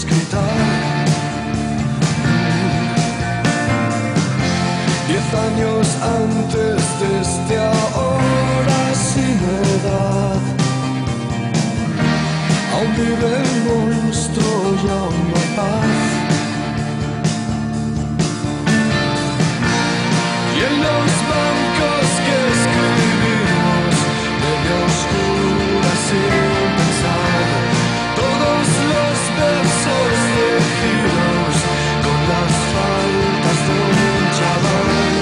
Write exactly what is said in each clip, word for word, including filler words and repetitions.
gritar. Diez años antes desde ahora sin edad, aún vive el monstruo y aún no hay paz. Y en los bancos que escribimos medio oscuras sin pensar, todos los versos tejidos con las faltas de un chaval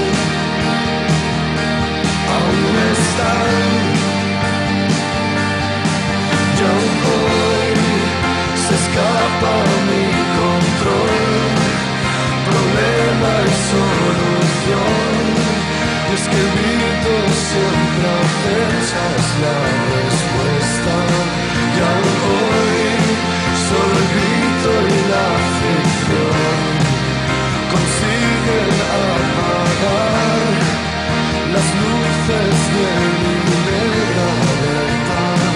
aún están. Y aún hoy se escapa mi control, problema y solución. Y es que el grito siempre acechas la respuesta. Y aún hoy solo el grito y la ficción consiguen apagar las luces de mi negra verdad.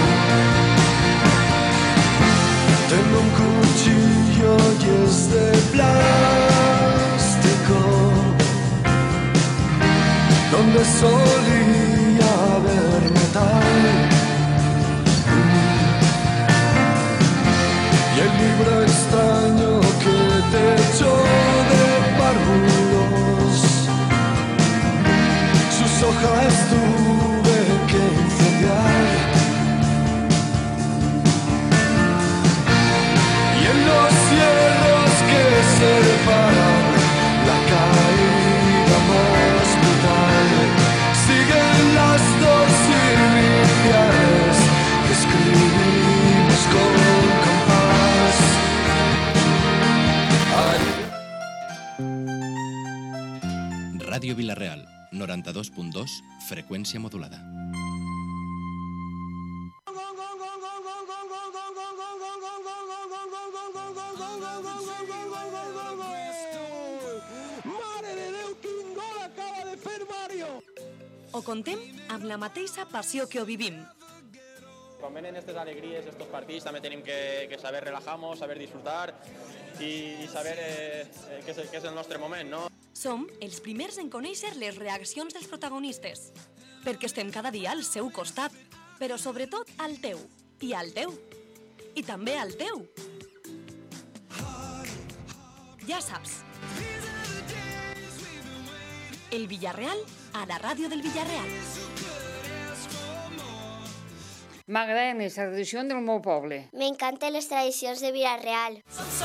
Tengo un cuchillo y es de plástico, donde solía haber metal. Y el libro extraño que te echó de párvulos, sus hojas tuve que incendiar. Y en los cierros que separan la caída más brutal, siguen las dos iniciales que escribimos con compás. Ay. Ràdio Vila-real, noranta-dos punt dos, freqüència modulada. Ho contem amb la mateixa passió que ho vivim. Quan venen aquestes alegries, estos partits, també tenim que, que saber relajar-nos, saber disfrutar i, i saber eh, què, és, què és el nostre moment, no? Som els primers en conèixer les reaccions dels protagonistes, perquè estem cada dia al seu costat, però sobretot al teu, i al teu, i també al teu. Ja saps. El Villarreal a la ràdio del Villarreal. M'agraden les tradicions del meu poble. M'encanten les tradicions de Villarreal.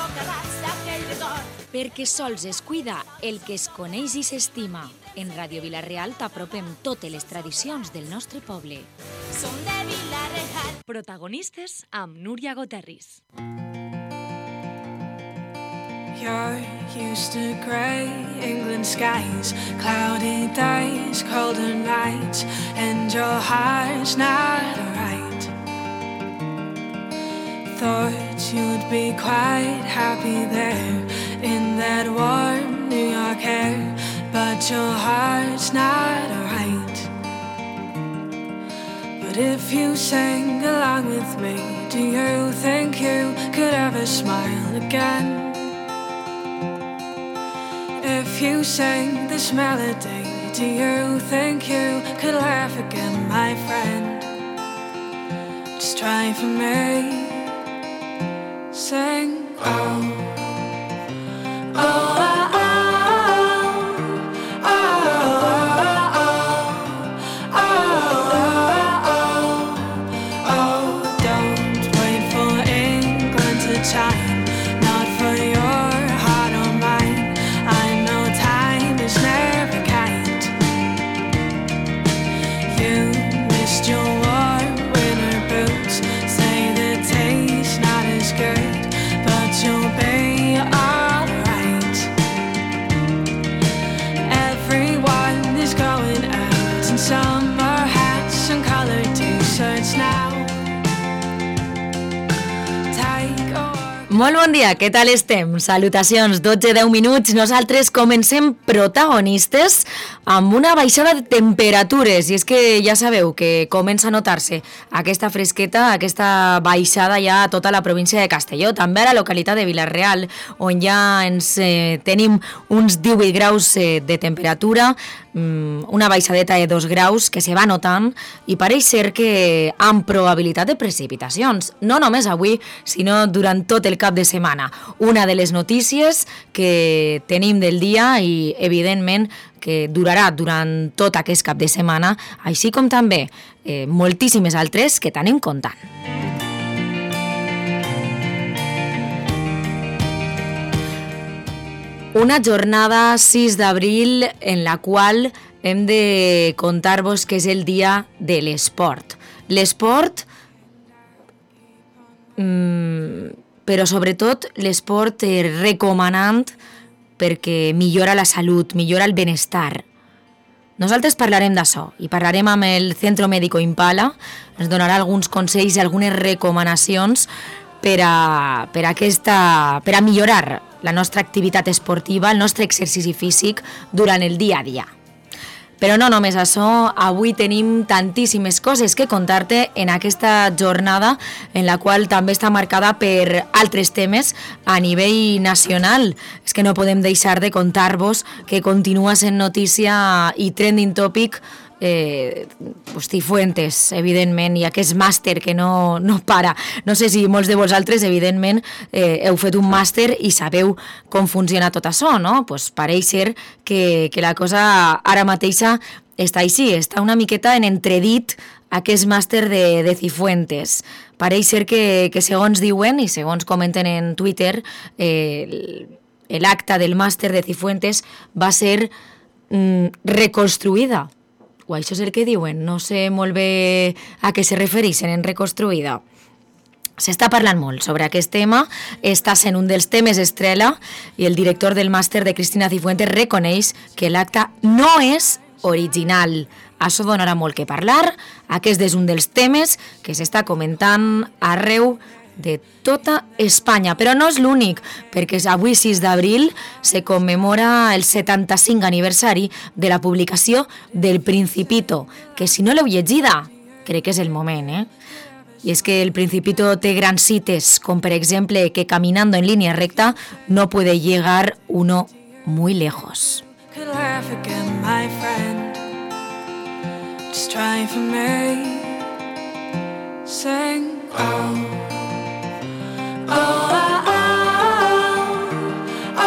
Perquè sols es cuida el que es coneix i s'estima. En Ràdio Vila-real t'apropem totes les tradicions del nostre poble. Som de Vila-real. Protagonistes amb Núria Goterris. You're used to grey England skies, cloudy days, colder nights, and your heart's not right. Thought you'd be quite happy there in that warm New York air, but your heart's not right. But if you sang along with me, do you think you could ever smile again? If you sang this melody, do you think you could laugh again, my friend? Just try for me. Sing, oh, oh, oh, oh, oh, oh, oh, oh. Don't wait for England to chime, not for your heart or mine. I know time is never kind. You missed your warm winter boots, say the taste not as good, but you'll be Molt bon dia, què tal estem? Salutacions, dotze deu minuts. Nosaltres comencem protagonistes amb una baixada de temperatures. I és que ja sabeu que comença a notar-se aquesta fresqueta, aquesta baixada ja a tota la província de Castelló, també a la localitat de Vila-real, on ja ens eh, tenim uns divuit graus eh, de temperatura, una baixadeta de dos graus que se va notant i pareix ser que amb probabilitat de precipitacions, no només avui, sinó durant tot el cap de setmana. Una de les notícies que tenim del dia i, evidentment, que durarà durant tot aquest cap de setmana, així com també eh, moltíssimes altres que t'anem contant. Una jornada sis d'abril en la qual hem de contar-vos que és el dia de l'esport. L'esport, mmm, però sobretot l'esport eh, recomanant perquè millora la salut, millora el benestar. Nosaltres parlarem d'això i parlarem amb el Centro Médico Impala, ens donarà alguns consells i algunes recomanacions per a, per a, aquesta, per a millorar la nostra activitat esportiva, el nostre exercici físic durant el dia a dia. Però no només això, avui tenim tantíssimes coses que contar-te en aquesta jornada en la qual també està marcada per altres temes a nivell nacional. És que no podem deixar de contar-vos que continua sent notícia i trending topic Eh, pues, Cifuentes, evidentment, i aquest màster que no, no para. No sé si molts de vosaltres, evidentment, eh, heu fet un màster i sabeu com funciona tot això, no? Pues pareix ser que, que la cosa ara mateixa està així, està una miqueta en entredit aquest màster de, de Cifuentes. Pareix ser que, que segons diuen i segons comenten en Twitter, eh, l'acta del màster de Cifuentes va ser mm, reconstruïda. O això és el que diuen, no sé molt bé a què se refereixen en reconstruïda. S'està parlant molt sobre aquest tema, està sent un dels temes estrella i el director del màster de Cristina Cifuentes reconeix que l'acte no és original. Això donarà molt que parlar, aquest és un dels temes que s'està comentant arreu de tota Espanya, però no és l'únic, perquè avui sis d'abril se commemora el setanta-cinc aniversari de la publicació del Principito, que si no l'heu llegida, crec que és el moment, eh? I és que el Principito té grans cites, com per exemple que caminando en línea recta no puede llegar uno muy lejos. Could laugh again, my friend. Just try for me. Sing, oh. Oh, oh, oh,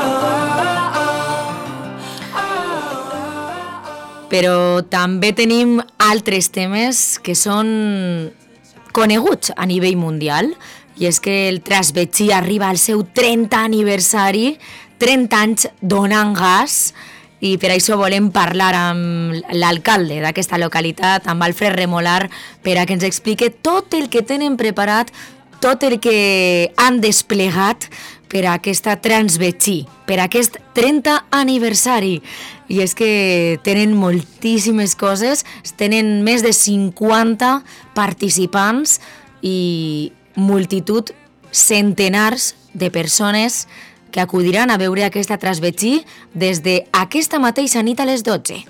oh, oh. Però també tenim altres temes que són coneguts a nivell mundial, i és que el Trasbetxí arriba al seu trenta aniversari, trenta anys donant gas, i per això volem parlar amb l'alcalde d'aquesta localitat, amb Alfred Remolar, per a que ens explique tot el que tenen preparat, tot el que han desplegat per a aquesta Trasbetxí, per a aquest trenta aniversari. I és que tenen moltíssimes coses, tenen més de cinquanta participants i multitud, centenars de persones que acudiran a veure aquesta Trasbetxí des d'aquesta mateixa nit a les dotze.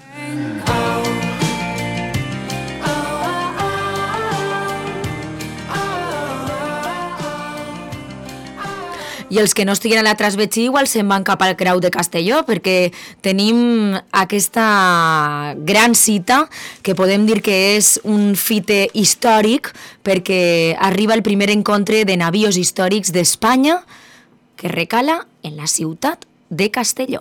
I els que no estiguen a la Trasbetxí igual se'n van cap al Creu de Castelló, perquè tenim aquesta gran cita que podem dir que és un fite històric, perquè arriba el primer encontre de navios històrics d'Espanya que recala en la ciutat de Castelló.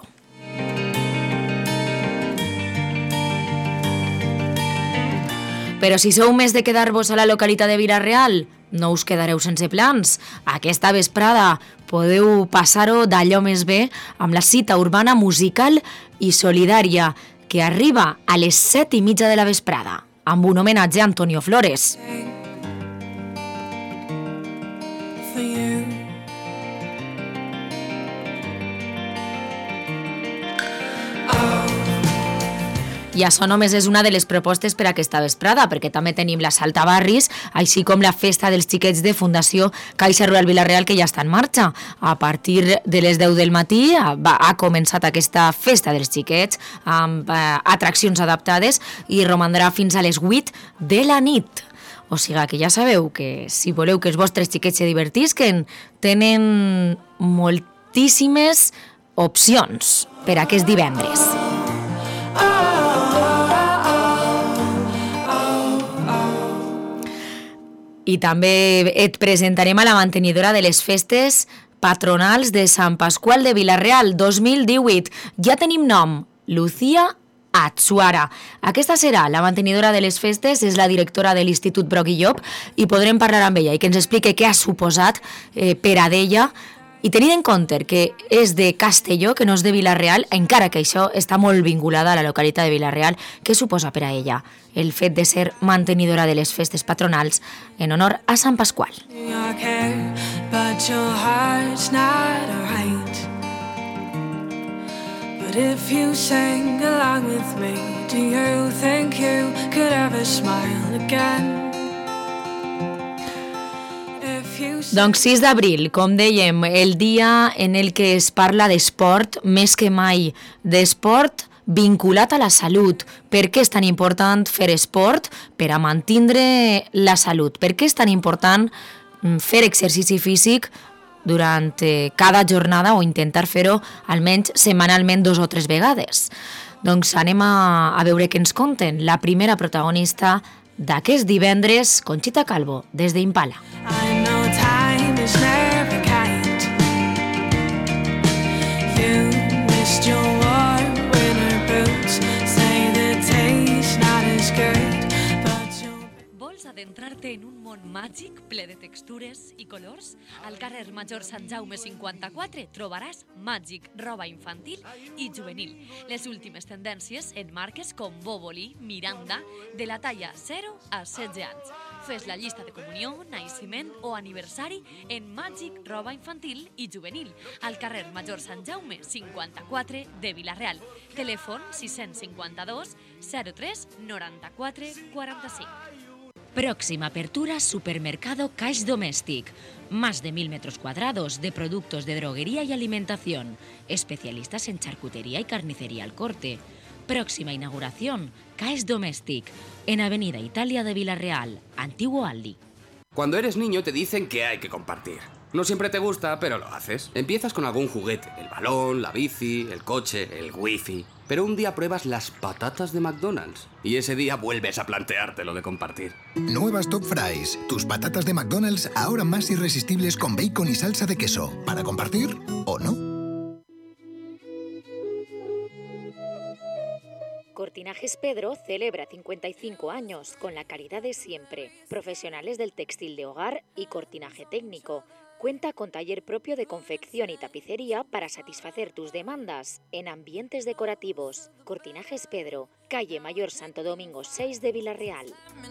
Però si sou més de quedar-vos a la localitat de Vila-real, no us quedareu sense plans. Aquesta vesprada podeu passar-ho d'allò més bé amb la cita urbana musical i solidària que arriba a les set i mitja de la vesprada, amb un homenatge a Antonio Flores. I això només és una de les propostes per aquesta vesprada, perquè també tenim la Saltabarris, així com la festa dels xiquets de Fundació Caixa Rural Vila-real, que ja està en marxa. A partir de les deu del matí va, ha començat aquesta festa dels xiquets amb eh, atraccions adaptades i romandrà fins a les vuit de la nit. O sigui que ja sabeu que si voleu que els vostres xiquets se divertisquen, tenen moltíssimes opcions per aquest divendres. I també et presentarem a la mantenidora de les festes patronals de Sant Pasqual de Vila-real dos mil divuit. Ja tenim nom, Lucía Atsuara. Aquesta serà la mantenidora de les festes, és la directora de l'Institut Broc i Llop, i podrem parlar amb ella i que ens explique què ha suposat eh, per a d'ella. I tenint en compte que és de Castelló, que no és de Vila-real, encara que això està molt vinculada a la localitat de Vila-real, què suposa per a ella el fet de ser mantenidora de les festes patronals en honor a Sant Pasqual? But if you sing along with me, do you think you could ever smile again? Doncs sis d'abril, com dèiem, el dia en el que es parla d'esport, més que mai d'esport vinculat a la salut. Per què és tan important fer esport? Per a mantindre la salut. Per què és tan important fer exercici físic durant cada jornada o intentar fer-ho almenys setmanalment dos o tres vegades? Doncs anem a, a veure què ens conten. La primera protagonista d'aquest divendres, Conxita Calvo, des d'Impala. I know time is never kind. You missed your warm winter boots. Say the taste not as good, but you... Vols adentrar-te en un món màgic ple de textures i colors? Al carrer Major Sant Jaume cinquanta-quatre trobaràs Màgic, roba infantil i juvenil. Les últimes tendències en marques com Boboli, Miranda, de la talla zero a setze anys. Fes la llista de comunió, naixement o aniversari en Màgic, roba infantil i juvenil, al carrer Major Sant Jaume cinquanta-quatre de Vila-real. Telèfon sis cinquanta-dos zero tres noranta-quatre quaranta-cinc. Próxima apertura Supermercado Caix Domèstic. Más de mil metros cuadrados de productos de droguería y alimentación. Especialistas en charcutería y carnicería al corte. Próxima inauguración Caix Domèstic, en Avenida Italia de Vila-real, Antiguo Aldi. Cuando eres niño te dicen que hay que compartir. No siempre te gusta, pero lo haces. Empiezas con algún juguete, el balón, la bici, el coche, el wifi. Pero un día pruebas las patatas de McDonald's y ese día vuelves a plantearte lo de compartir. Nuevas Top Fries, tus patatas de McDonald's ahora más irresistibles con bacon y salsa de queso. ¿Para compartir o no? Cortinajes Pedro celebra cincuenta y cinco años con la calidad de siempre. Profesionales del textil de hogar y cortinaje técnico. Cuenta con taller propio de confección y tapicería para satisfacer tus demandas en ambientes decorativos. Cortinajes Pedro, calle Mayor Santo Domingo seis de Vila-real.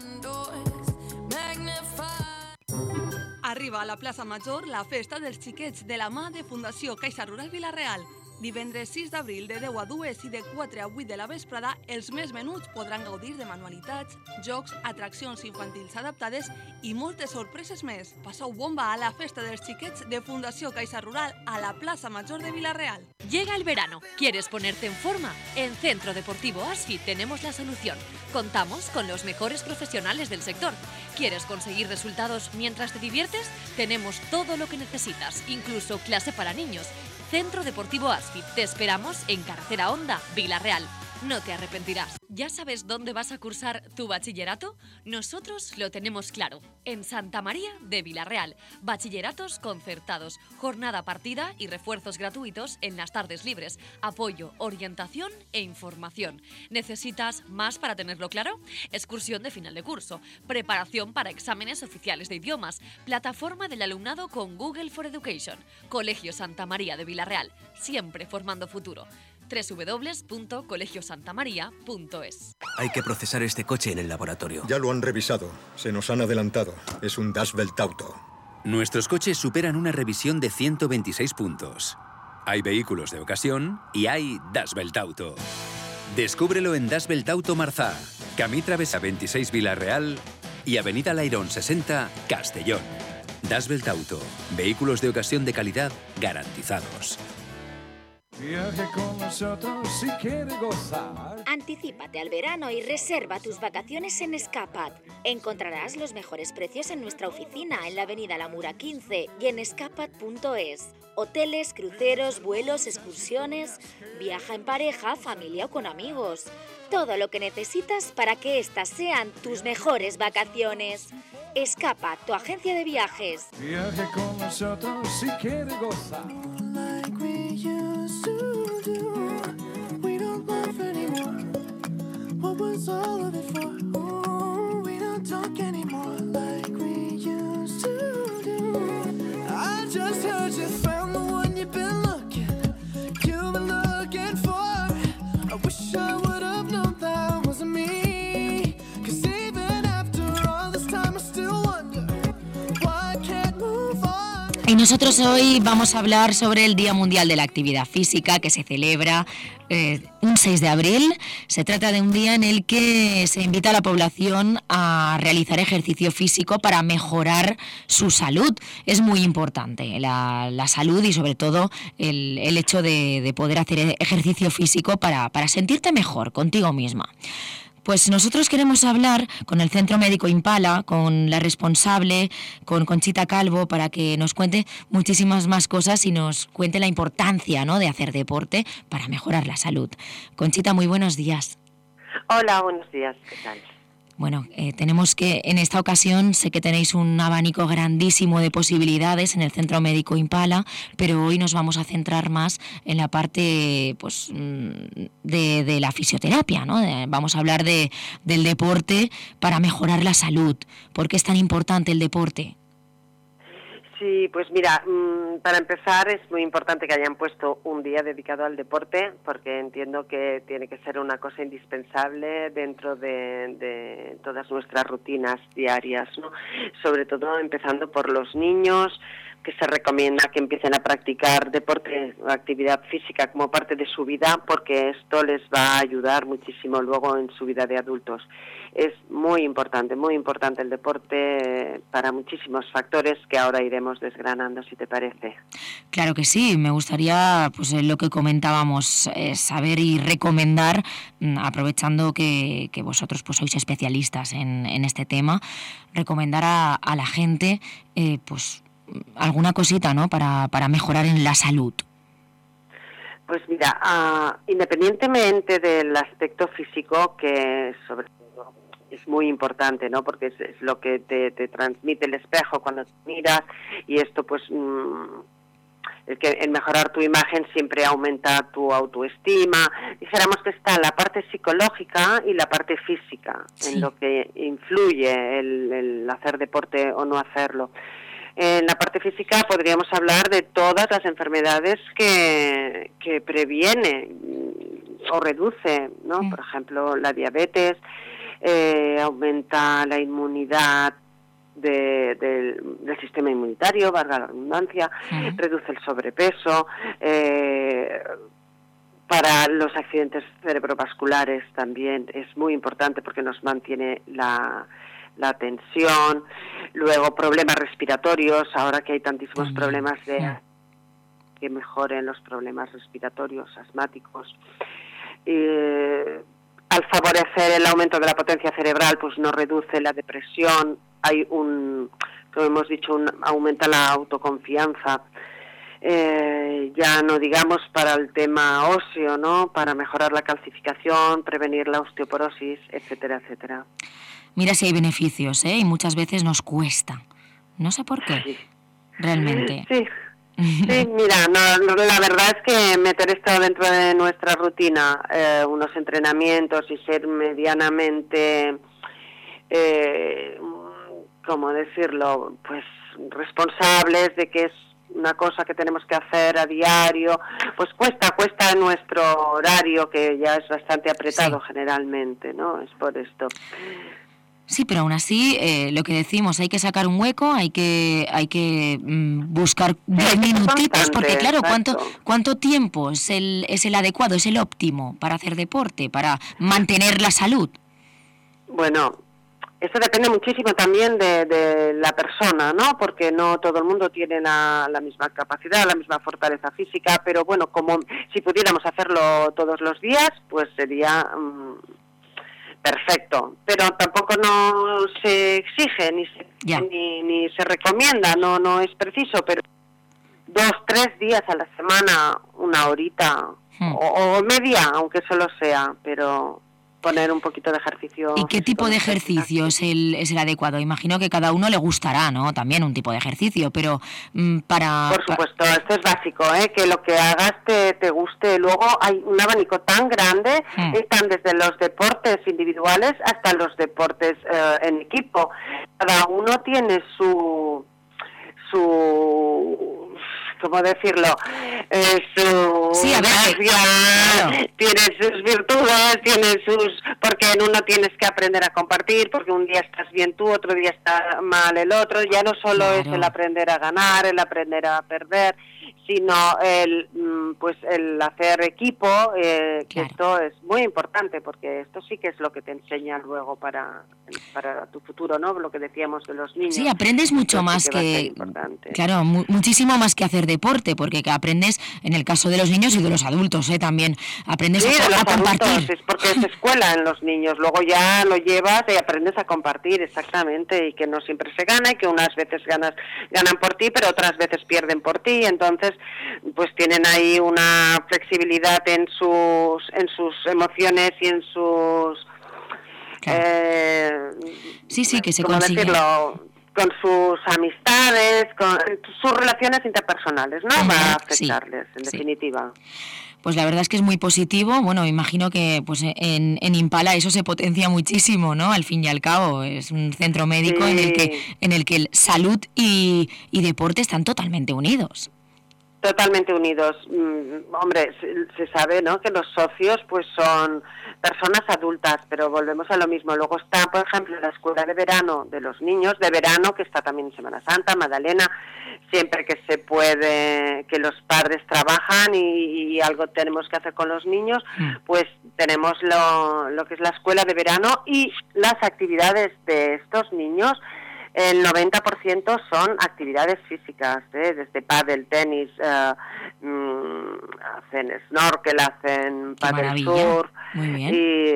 Arriba a la plaça Major la festa dels xiquets de la mà de Fundació Caixa Rural Vila-real. Divendres sis d'abril de deu a dues i de quatre a vuit de la vesprada, els més menuts podran gaudir de manualitats, jocs, atraccions infantils adaptades i moltes sorpreses més. Passeu bomba a la festa dels xiquets de Fundació Caixa Rural a la plaça Major de Vila-real. Llega el verano. ¿Quieres ponerte en forma? En Centro Deportivo Asfit tenemos la solución. Contamos con los mejores profesionales del sector. ¿Quieres conseguir resultados mientras te diviertes? Tenemos todo lo que necesitas, incluso clase para niños. Centro Deportivo Asfit. Te esperamos en Carretera Honda, Vila-real. No te arrepentirás. ¿Ya sabes dónde vas a cursar tu bachillerato? Nosotros lo tenemos claro. En Santa María de Vila-real. Bachilleratos concertados, jornada partida y refuerzos gratuitos en las tardes libres. Apoyo, orientación e información. ¿Necesitas más para tenerlo claro? Excursión de final de curso. Preparación para exámenes oficiales de idiomas. Plataforma del alumnado con Google for Education. Colegio Santa María de Vila-real. Siempre formando futuro. doble u doble u doble u punto colegio santa maría punto es. Hay que procesar este coche en el laboratorio. Ya lo han revisado. Se nos han adelantado. Es un Das Welt Auto. Nuestros coches superan una revisión de ciento veintiséis puntos. Hay vehículos de ocasión y hay Das Welt Auto. Descúbrelo en Das Belt Auto Marzá, Camí Travesa veintiséis Vila-real y Avenida Lairón sesenta, Castellón. Das Belt Auto, vehículos de ocasión de calidad garantizados. Viaje con nosotros si quiere gozar. Anticípate al verano y reserva tus vacaciones en Escapat. Encontrarás los mejores precios en nuestra oficina en la avenida La Mura quince y en escapat punto es. Hoteles, cruceros, vuelos, excursiones. Viaja en pareja, familia o con amigos. Todo lo que necesitas para que estas sean tus mejores vacaciones. Escapat, tu agencia de viajes. Viaje con nosotros si quiere gozar. Like we used to do. We don't laugh anymore. What was all of it for? Ooh, we don't talk anymore like we used to do. I just heard you found the one you've been looking, you've been looking for. I wish I would have known that wasn't me. Cause even after all this time I still wonder why I can't move on. Y nosotros hoy vamos a hablar sobre el Día Mundial de la Actividad Física, que se celebra eh, un seis de abril. Se trata de un día en el que se invita a la población a realizar ejercicio físico para mejorar su salud. Es muy importante la, la salud y sobre todo el, el hecho de, de poder hacer ejercicio físico para, para sentirte mejor contigo misma. Pues nosotros queremos hablar con el Centro Médico Impala, con la responsable, con Conchita Calvo, para que nos cuente muchísimas más cosas y nos cuente la importancia, ¿no?, de hacer deporte para mejorar la salud. Conchita, muy buenos días. Hola, buenos días, ¿qué tal? Bueno, eh, tenemos que, en esta ocasión, sé que tenéis un abanico grandísimo de posibilidades en el Centro Médico Impala, pero hoy nos vamos a centrar más en la parte, pues, de, de la fisioterapia, ¿no? De, vamos a hablar de, del deporte para mejorar la salud. ¿Por qué es tan importante el deporte? Sí, pues mira, para empezar es muy importante que hayan puesto un día dedicado al deporte, porque entiendo que tiene que ser una cosa indispensable dentro de, de todas nuestras rutinas diarias, ¿no? Sobre todo empezando por los niños, que se recomienda que empiecen a practicar deporte o actividad física como parte de su vida, porque esto les va a ayudar muchísimo luego en su vida de adultos. Es muy importante, muy importante el deporte para muchísimos factores que ahora iremos desgranando, si te parece. Claro que sí, me gustaría, pues lo que comentábamos, eh, saber y recomendar, aprovechando que, que vosotros pues sois especialistas en, en este tema, recomendar a, a la gente, eh, pues alguna cosita, ¿no?, para, para mejorar en la salud. Pues mira, uh, independientemente del aspecto físico, que sobre todo es muy importante, ¿no?, porque es, es lo que te, te transmite el espejo cuando te miras, y esto pues mmm, el que en mejorar tu imagen siempre aumenta tu autoestima. Dijéramos que está la parte psicológica y la parte física, sí, en lo que influye el, el hacer deporte o no hacerlo. En la parte física podríamos hablar de todas las enfermedades que, que previene o reduce, ¿no? Sí. Por ejemplo, la diabetes, eh, aumenta la inmunidad de, de, del sistema inmunitario, valga la redundancia, sí, reduce el sobrepeso, eh, para los accidentes cerebrovasculares también es muy importante porque nos mantiene la... la tensión, luego problemas respiratorios, ahora que hay tantísimos problemas de sí. que mejoren los problemas respiratorios, asmáticos. Eh, al favorecer el aumento de la potencia cerebral, pues no reduce la depresión, hay un, como hemos dicho, un, aumenta la autoconfianza. Eh, ya no digamos para el tema óseo, ¿no?, para mejorar la calcificación, prevenir la osteoporosis, etcétera, etcétera. Mira si hay beneficios, ¿eh? Y muchas veces nos cuesta. No sé por qué, sí, realmente. Sí, sí, mira, no, no, la verdad es que meter esto dentro de nuestra rutina, eh, unos entrenamientos y ser medianamente, eh, ¿cómo decirlo?, pues responsables de que es una cosa que tenemos que hacer a diario, pues cuesta, cuesta nuestro horario, que ya es bastante apretado, sí, generalmente, ¿no? Es por esto. Sí, pero aún así, eh, lo que decimos, hay que sacar un hueco, hay que hay que mm, buscar diez minutitos, porque claro, ¿cuánto cuánto tiempo es el es el adecuado, es el óptimo para hacer deporte, para mantener la salud? Bueno, eso depende muchísimo también de, de la persona, ¿no? Porque no todo el mundo tiene la, la misma capacidad, la misma fortaleza física, pero bueno, como si pudiéramos hacerlo todos los días, pues sería mmm, perfecto. Pero tampoco no se exige ni se, ni, ni se recomienda, no no es preciso, pero dos, tres días a la semana, una horita hmm. o, o media, aunque solo sea, pero poner un poquito de ejercicio. ¿Y qué tipo de ejercicio es el, es el adecuado? Imagino que cada uno le gustará, ¿no? También un tipo de ejercicio, pero mmm, para... Por supuesto, esto es básico, ¿eh? Que lo que hagas te, te guste. Luego hay un abanico tan grande, mm. están desde los deportes individuales hasta los deportes eh, en equipo. Cada uno tiene su... su ¿cómo decirlo? Eh, su sí, a ver, gracia, tiene sus virtudes, tiene sus... Porque en uno tienes que aprender a compartir, porque un día estás bien tú, otro día está mal el otro. Ya no solo claro. es el aprender a ganar, el aprender a perder, sino el pues el hacer equipo, eh, claro. que esto es muy importante, porque esto sí que es lo que te enseña luego para, para tu futuro, ¿no? Lo que decíamos de los niños. Sí, aprendes mucho más que... que claro, mu muchísimo más que hacer deporte, porque aprendes, en el caso de los niños y de los adultos, ¿eh? También aprendes sí, a, de los a compartir. Adultos, es porque es escuela en los niños, luego ya lo llevas y aprendes a compartir, exactamente, y que no siempre se gana, y que unas veces ganas ganan por ti, pero otras veces pierden por ti, entonces pues tienen ahí una flexibilidad en sus en sus emociones y en sus claro. eh, sí sí que se ¿cómo consigue decirlo? Con sus amistades, con sus relaciones interpersonales, ¿no? Uh-huh. Va a afectarles, sí. en sí. definitiva. Pues la verdad es que es muy positivo. Bueno, imagino que pues en, en Impala eso se potencia muchísimo, ¿no? Al fin y al cabo es un centro médico sí. en el que en el que salud y, y deporte están totalmente unidos. Totalmente unidos. Mm, hombre, se, se sabe, ¿no? Que los socios pues son personas adultas, pero volvemos a lo mismo. Luego está, por ejemplo, la escuela de verano de los niños, de verano, que está también en Semana Santa, Magdalena, siempre que se puede, que los padres trabajan y, y algo tenemos que hacer con los niños, pues tenemos lo, lo que es la escuela de verano y las actividades de estos niños. El noventa por ciento son actividades físicas, ¿eh? Desde pádel, tenis, eh, mmm, hacen snorkel, hacen pádel surf, y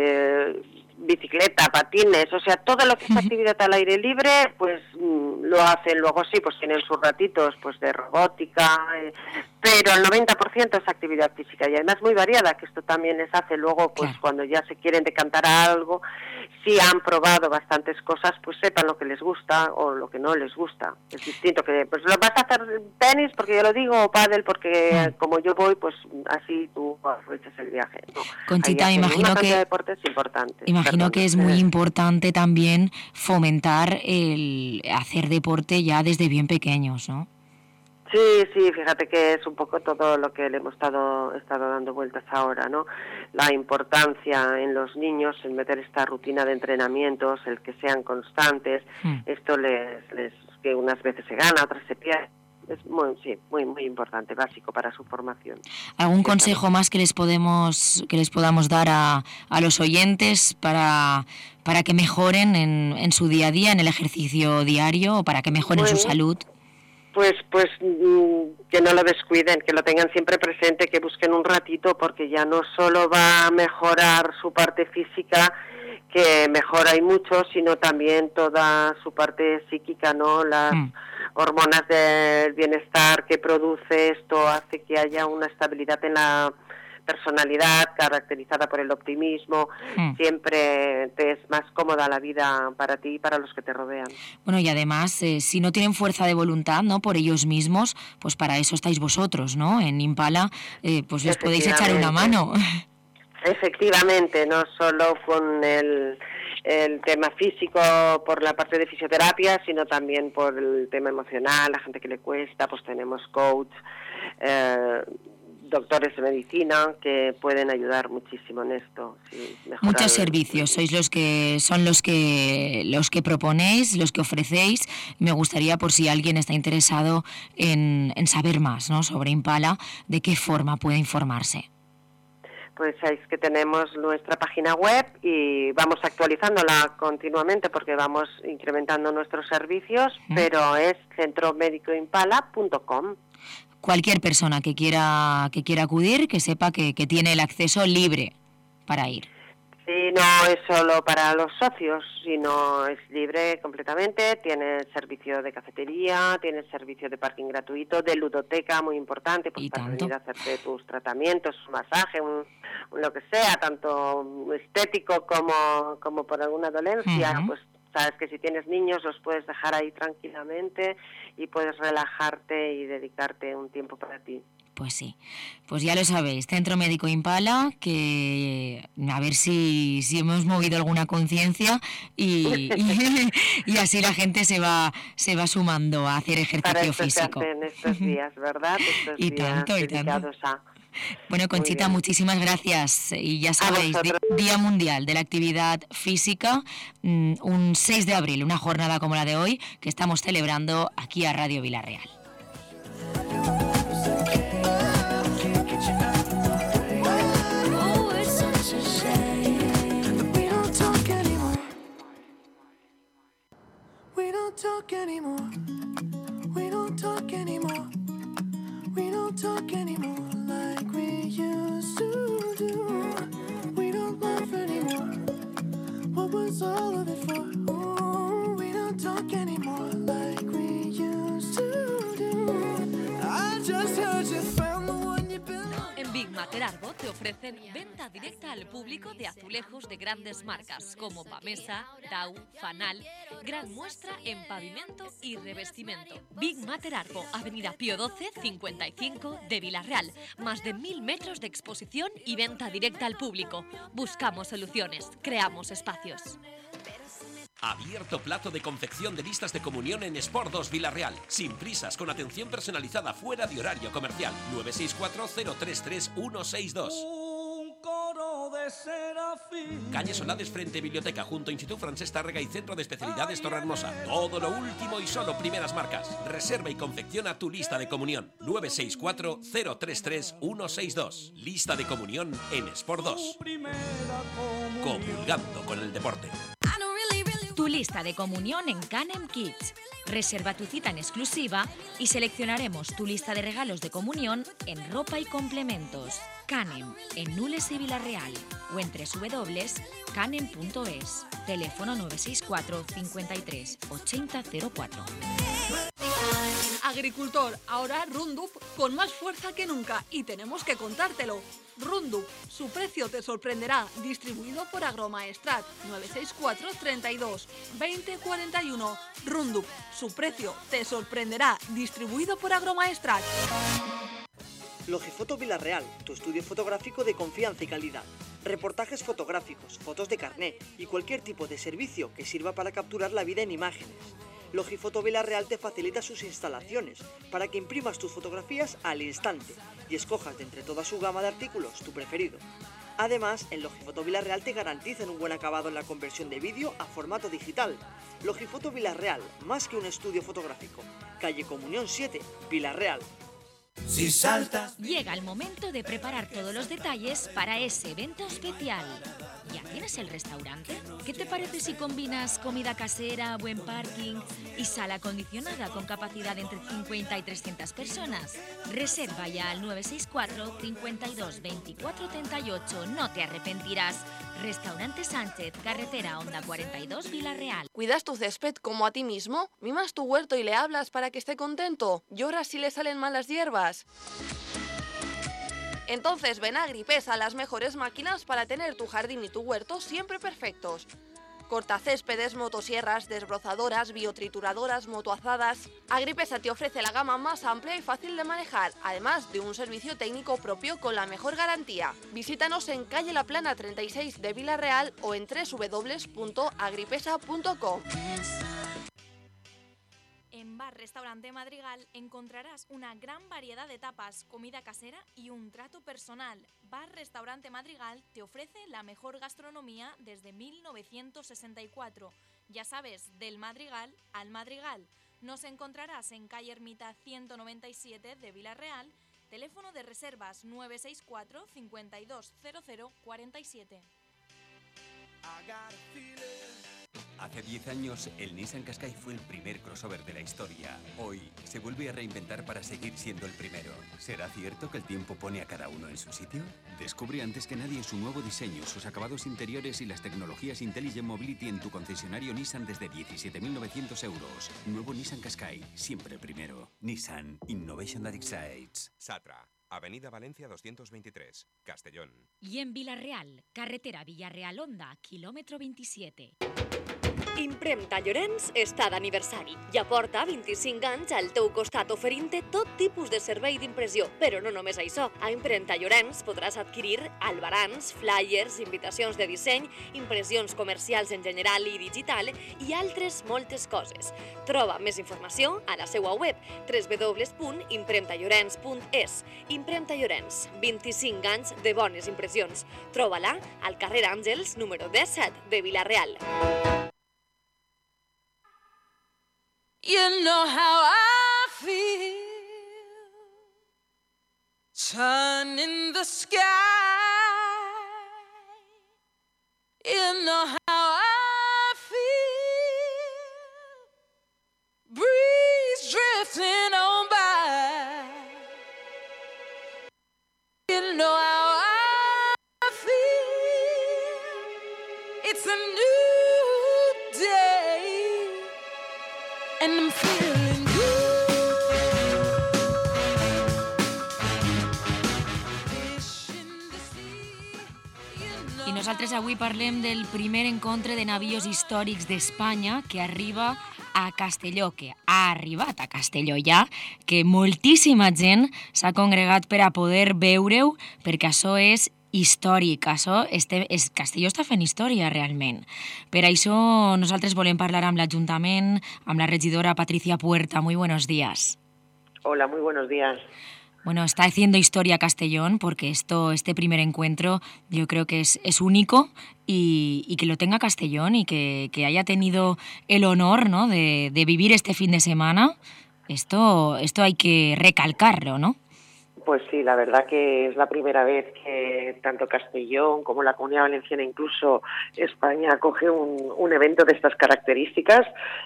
eh, bicicleta, patines, o sea, todo lo que es actividad al aire libre, pues mmm, lo hacen. Luego sí, pues tienen sus ratitos pues de robótica, eh, pero el noventa por ciento es actividad física y además muy variada, que esto también les hace luego, pues claro. cuando ya se quieren decantar a algo, si han probado bastantes cosas, pues sepan lo que les gusta o lo que no les gusta. Es distinto que, pues lo vas a hacer tenis porque yo lo digo, o pádel porque mm. como yo voy, pues así tú aprovechas el viaje, ¿no? Conchita, me imagino que... de deportes importantes. Imagino Perdón, que es muy importante también fomentar el hacer deporte ya desde bien pequeños, ¿no? Sí, sí, fíjate que es un poco todo lo que le hemos estado, estado dando vueltas ahora, ¿no? La importancia en los niños, el meter esta rutina de entrenamientos, el que sean constantes, mm. esto les, les, que unas veces se gana, otras se pierde. Es muy, sí, muy, muy importante, básico para su formación. ¿Algún consejo más que les podemos, que les podamos dar a, a los oyentes para, para que mejoren en, en su día a día, en el ejercicio diario, o para que mejoren bueno. su salud? Pues pues que no lo descuiden, que lo tengan siempre presente, que busquen un ratito, porque ya no solo va a mejorar su parte física, que mejora y mucho, sino también toda su parte psíquica, ¿no? Las mm. hormonas del bienestar que produce esto hace que haya una estabilidad en la personalidad caracterizada por el optimismo, mm. siempre te es más cómoda la vida para ti y para los que te rodean. Bueno, y además, eh, si no tienen fuerza de voluntad, ¿no?, por ellos mismos, pues para eso estáis vosotros, ¿no? En Impala, eh, pues les podéis echar una mano. Efectivamente, no solo con el, el tema físico por la parte de fisioterapia, sino también por el tema emocional, la gente que le cuesta, pues tenemos coach, eh, doctores de medicina que pueden ayudar muchísimo en esto. Sí, Muchos el... servicios, sois los que son los que los que proponéis, los que ofrecéis. Me gustaría, por si alguien está interesado en, en saber más, ¿no?, sobre Impala, de qué forma puede informarse. Pues sabéis que tenemos nuestra página web y vamos actualizándola continuamente porque vamos incrementando nuestros servicios, ¿Mm? pero es centro médico impala punto com. Cualquier persona que quiera que quiera acudir, que sepa que, que tiene el acceso libre para ir. Sí, no es solo para los socios, sino es libre completamente. Tiene servicio de cafetería, tiene servicio de parking gratuito, de ludoteca, muy importante, pues para venir a hacerte tus tratamientos, un masaje, un, un lo que sea, tanto estético como, como por alguna dolencia, uh-huh. pues sabes que si tienes niños los puedes dejar ahí tranquilamente y puedes relajarte y dedicarte un tiempo para ti. Pues sí, pues ya lo sabéis, Centro Médico Impala, que a ver si, si hemos movido alguna conciencia y, y, y así la gente se va se va sumando a hacer ejercicio para esto físico. Se hace en estos días, ¿verdad? Estos y días tanto, y tanto. A... Bueno, Conchita, muchísimas gracias. Y ya sabéis, Día Mundial de la Actividad Física, un seis de abril, una jornada como la de hoy, que estamos celebrando aquí a Radio Vilarreal. Talk anymore. We don't talk anymore. We don't talk anymore like we used to do. We don't laugh anymore. What was all of it for? Ooh, we don't talk anymore like we used to do. I just heard you found the one you've been. En Big Mater Arbo te ofrecen venta directa al público de azulejos de grandes marcas como Pamesa, Tau, Fanal, gran muestra en pavimento y revestimiento. Big Mater Arbo, Avenida Pío doce, cincuenta y cinco de Vilarreal. Más de mil metros de exposición y venta directa al público. Buscamos soluciones, creamos espacios. Abierto plato de confección de listas de comunión en Sport dos Vilarreal. Sin prisas, con atención personalizada fuera de horario comercial. nueve seis cuatro cero tres tres uno seis dos. Un coro de serafín. Calle Solades frente a Biblioteca, junto a Instituto Francés Tárrega y Centro de Especialidades Torrehermosa. Todo lo último y solo primeras marcas. Reserva y confecciona tu lista de comunión. nueve seis cuatro cero tres tres uno seis dos. Lista de comunión en Sport dos. Comulgando con el deporte. Tu lista de comunión en Canem Kids. Reserva tu cita en exclusiva y seleccionaremos tu lista de regalos de comunión en ropa y complementos. Canem, en Nules y Vilarreal, o en doble u doble u doble u punto canem punto es. Teléfono nueve seis cuatro cincuenta y tres ochenta cero cuatro. Agricultor, ahora Roundup con más fuerza que nunca y tenemos que contártelo. Roundup, su precio te sorprenderá, distribuido por Agromaestrat, nueve seis cuatro treinta y dos veinte cuarenta y uno. Roundup, su precio te sorprenderá, distribuido por Agromaestrat. Logifoto Vilarreal, tu estudio fotográfico de confianza y calidad. Reportajes fotográficos, fotos de carné y cualquier tipo de servicio que sirva para capturar la vida en imágenes. Logifoto Vilarreal te facilita sus instalaciones para que imprimas tus fotografías al instante y escojas de entre toda su gama de artículos tu preferido. Además, en Logifoto Vilarreal te garantizan un buen acabado en la conversión de vídeo a formato digital. Logifoto Vilarreal, más que un estudio fotográfico. Calle Comunión siete, Vilarreal. Si saltas. Llega el momento de preparar todos los detalles para ese evento especial. ¿Ya tienes el restaurante? ¿Qué te parece si combinas comida casera, buen parking y sala acondicionada con capacidad entre cincuenta y trescientas personas? Reserva ya al nueve seis cuatro cincuenta y dos veinticuatro treinta y ocho. No te arrepentirás. Restaurante Sánchez, carretera Honda cuarenta y dos, Vilarreal. ¿Cuidas tu césped como a ti mismo? ¿Mimas tu huerto y le hablas para que esté contento? ¿Lloras si le salen malas hierbas? Entonces ven a Agripesa, las mejores máquinas para tener tu jardín y tu huerto siempre perfectos. Cortacéspedes, motosierras, desbrozadoras, biotrituradoras, motoazadas. Agripesa te ofrece la gama más amplia y fácil de manejar, además de un servicio técnico propio con la mejor garantía. Visítanos en calle La Plana treinta y seis de Vilarreal o en doble u doble u doble u punto agripesa punto com. Bar Restaurante Madrigal encontrarás una gran variedad de tapas, comida casera y un trato personal. Bar Restaurante Madrigal te ofrece la mejor gastronomía desde mil novecientos sesenta y cuatro. Ya sabes, del Madrigal al Madrigal. Nos encontrarás en calle Ermita ciento noventa y siete de Vila-real, teléfono de reservas nueve seis cuatro, cincuenta y dos, cero cero, cuarenta y siete. Hace diez años, el Nissan Qashqai fue el primer crossover de la historia. Hoy, se vuelve a reinventar para seguir siendo el primero. ¿Será cierto que el tiempo pone a cada uno en su sitio? Descubre antes que nadie su nuevo diseño, sus acabados interiores y las tecnologías Intelligent Mobility en tu concesionario Nissan desde diecisiete mil novecientos euros. Nuevo Nissan Qashqai, siempre el primero. Nissan Innovation That Excites. Satra, Avenida Valencia doscientos veintitrés, Castellón. Y en Vila-real, carretera Villarreal-Onda, kilómetro veintisiete. Impremta Llorenç està d'aniversari i aporta vint-i-cinc anys al teu costat oferint-te tot tipus de servei d'impressió. Però no només això. A Impremta Llorenç podràs adquirir albarans, flyers, invitacions de disseny, impressions comercials en general i digital i altres moltes coses. Troba més informació a la seva web w w w punt impremta llorenç punt es. Impremta Llorenç, vint-i-cinc anys de bones impressions. Troba-la al carrer Àngels, número disset de Vila-real. You know how I feel, sun in the sky. You know how I feel, breeze drifting on by. You know how I feel, it's a new day. And I'm feeling I nosaltres avui parlem del primer encontre de navios històrics d'Espanya que arriba a Castelló, que ha arribat a Castelló ja, que moltíssima gent s'ha congregat per a poder veure-ho, perquè això és històric, això, este, es, Castelló està fent història realment. Per això nosaltres volem parlar amb l'Ajuntament, amb la regidora Patricia Puerta. Muy buenos días. Hola, muy buenos días. Bueno, está haciendo historia Castellón porque esto, este primer encuentro yo creo que es, es único y, y que lo tenga Castellón y que, que haya tenido el honor, ¿no?, de, de vivir este fin de semana. Esto, esto hay que recalcarlo, ¿no? Pues sí, la verdad que es la primera vez que tanto Castellón como la Comunidad Valenciana, incluso España, acoge un, un evento de estas características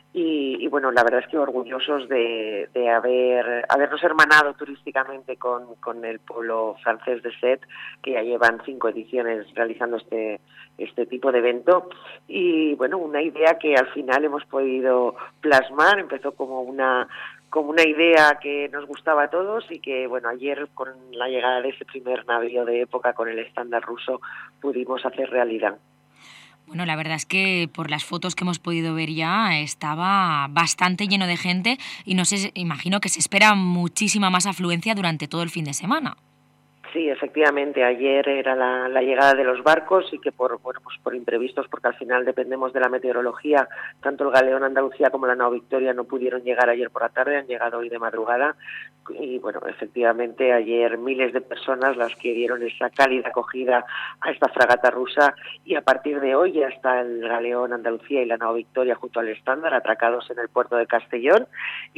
y, y bueno, la verdad es que orgullosos de, de haber habernos hermanado turísticamente con, con el pueblo francés de Sète, que ya llevan cinco ediciones realizando este este tipo de evento y bueno, una idea que al final hemos podido plasmar. Empezó como una como una idea que nos gustaba a todos y que, bueno, ayer con la llegada de ese primer navío de época con el estándar ruso pudimos hacer realidad. Bueno, la verdad es que por las fotos que hemos podido ver ya estaba bastante lleno de gente y no sé, imagino que se espera muchísima más afluencia durante todo el fin de semana. Sí, efectivamente, ayer era la, la llegada de los barcos y que por bueno pues por imprevistos, porque al final dependemos de la meteorología, tanto el Galeón Andalucía como la Nao Victoria no pudieron llegar ayer por la tarde, han llegado hoy de madrugada y bueno, efectivamente ayer miles de personas las que dieron esa cálida acogida a esta fragata rusa y a partir de hoy ya está el Galeón Andalucía y la Nao Victoria junto al estándar atracados en el puerto de Castellón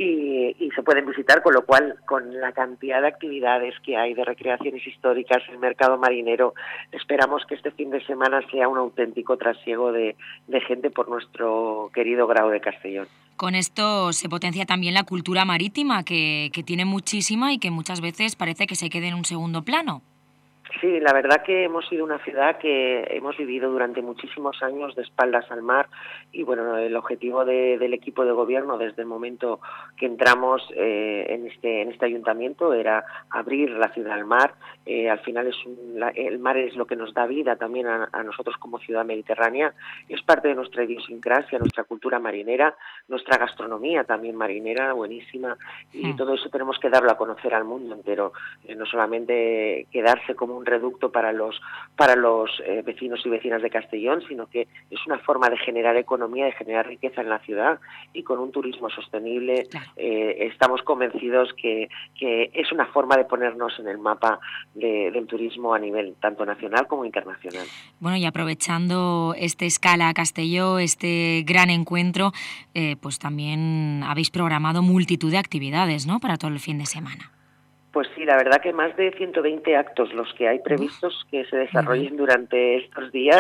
y, y se pueden visitar, con lo cual con la cantidad de actividades que hay de recreaciones históricas, el mercado marinero, esperamos que este fin de semana sea un auténtico trasiego de, de gente por nuestro querido Grao de Castellón. Con esto se potencia también la cultura marítima, que, que tiene muchísima y que muchas veces parece que se quede en un segundo plano. Sí, la verdad que hemos sido una ciudad que hemos vivido durante muchísimos años de espaldas al mar y bueno, el objetivo de, del equipo de gobierno desde el momento que entramos eh, en este en este ayuntamiento era abrir la ciudad al mar. Eh, al final es un, la, el mar es lo que nos da vida también a, a nosotros como ciudad mediterránea, es parte de nuestra idiosincrasia, nuestra cultura marinera, nuestra gastronomía también marinera, buenísima, y mm. todo eso tenemos que darlo a conocer al mundo entero, eh, no solamente quedarse como un reducto para los, para los eh, vecinos y vecinas de Castellón, sino que es una forma de generar economía, de generar riqueza en la ciudad, y con un turismo sostenible eh, estamos convencidos que, que es una forma de ponernos en el mapa de, del turismo a nivel tanto nacional como internacional. Bueno, y aprovechando este Escala Castelló, este gran encuentro, eh, pues también habéis programado multitud de actividades, ¿no?, para todo el fin de semana. Pues sí, la verdad que más de ciento veinte actos los que hay previstos que se desarrollen durante estos días,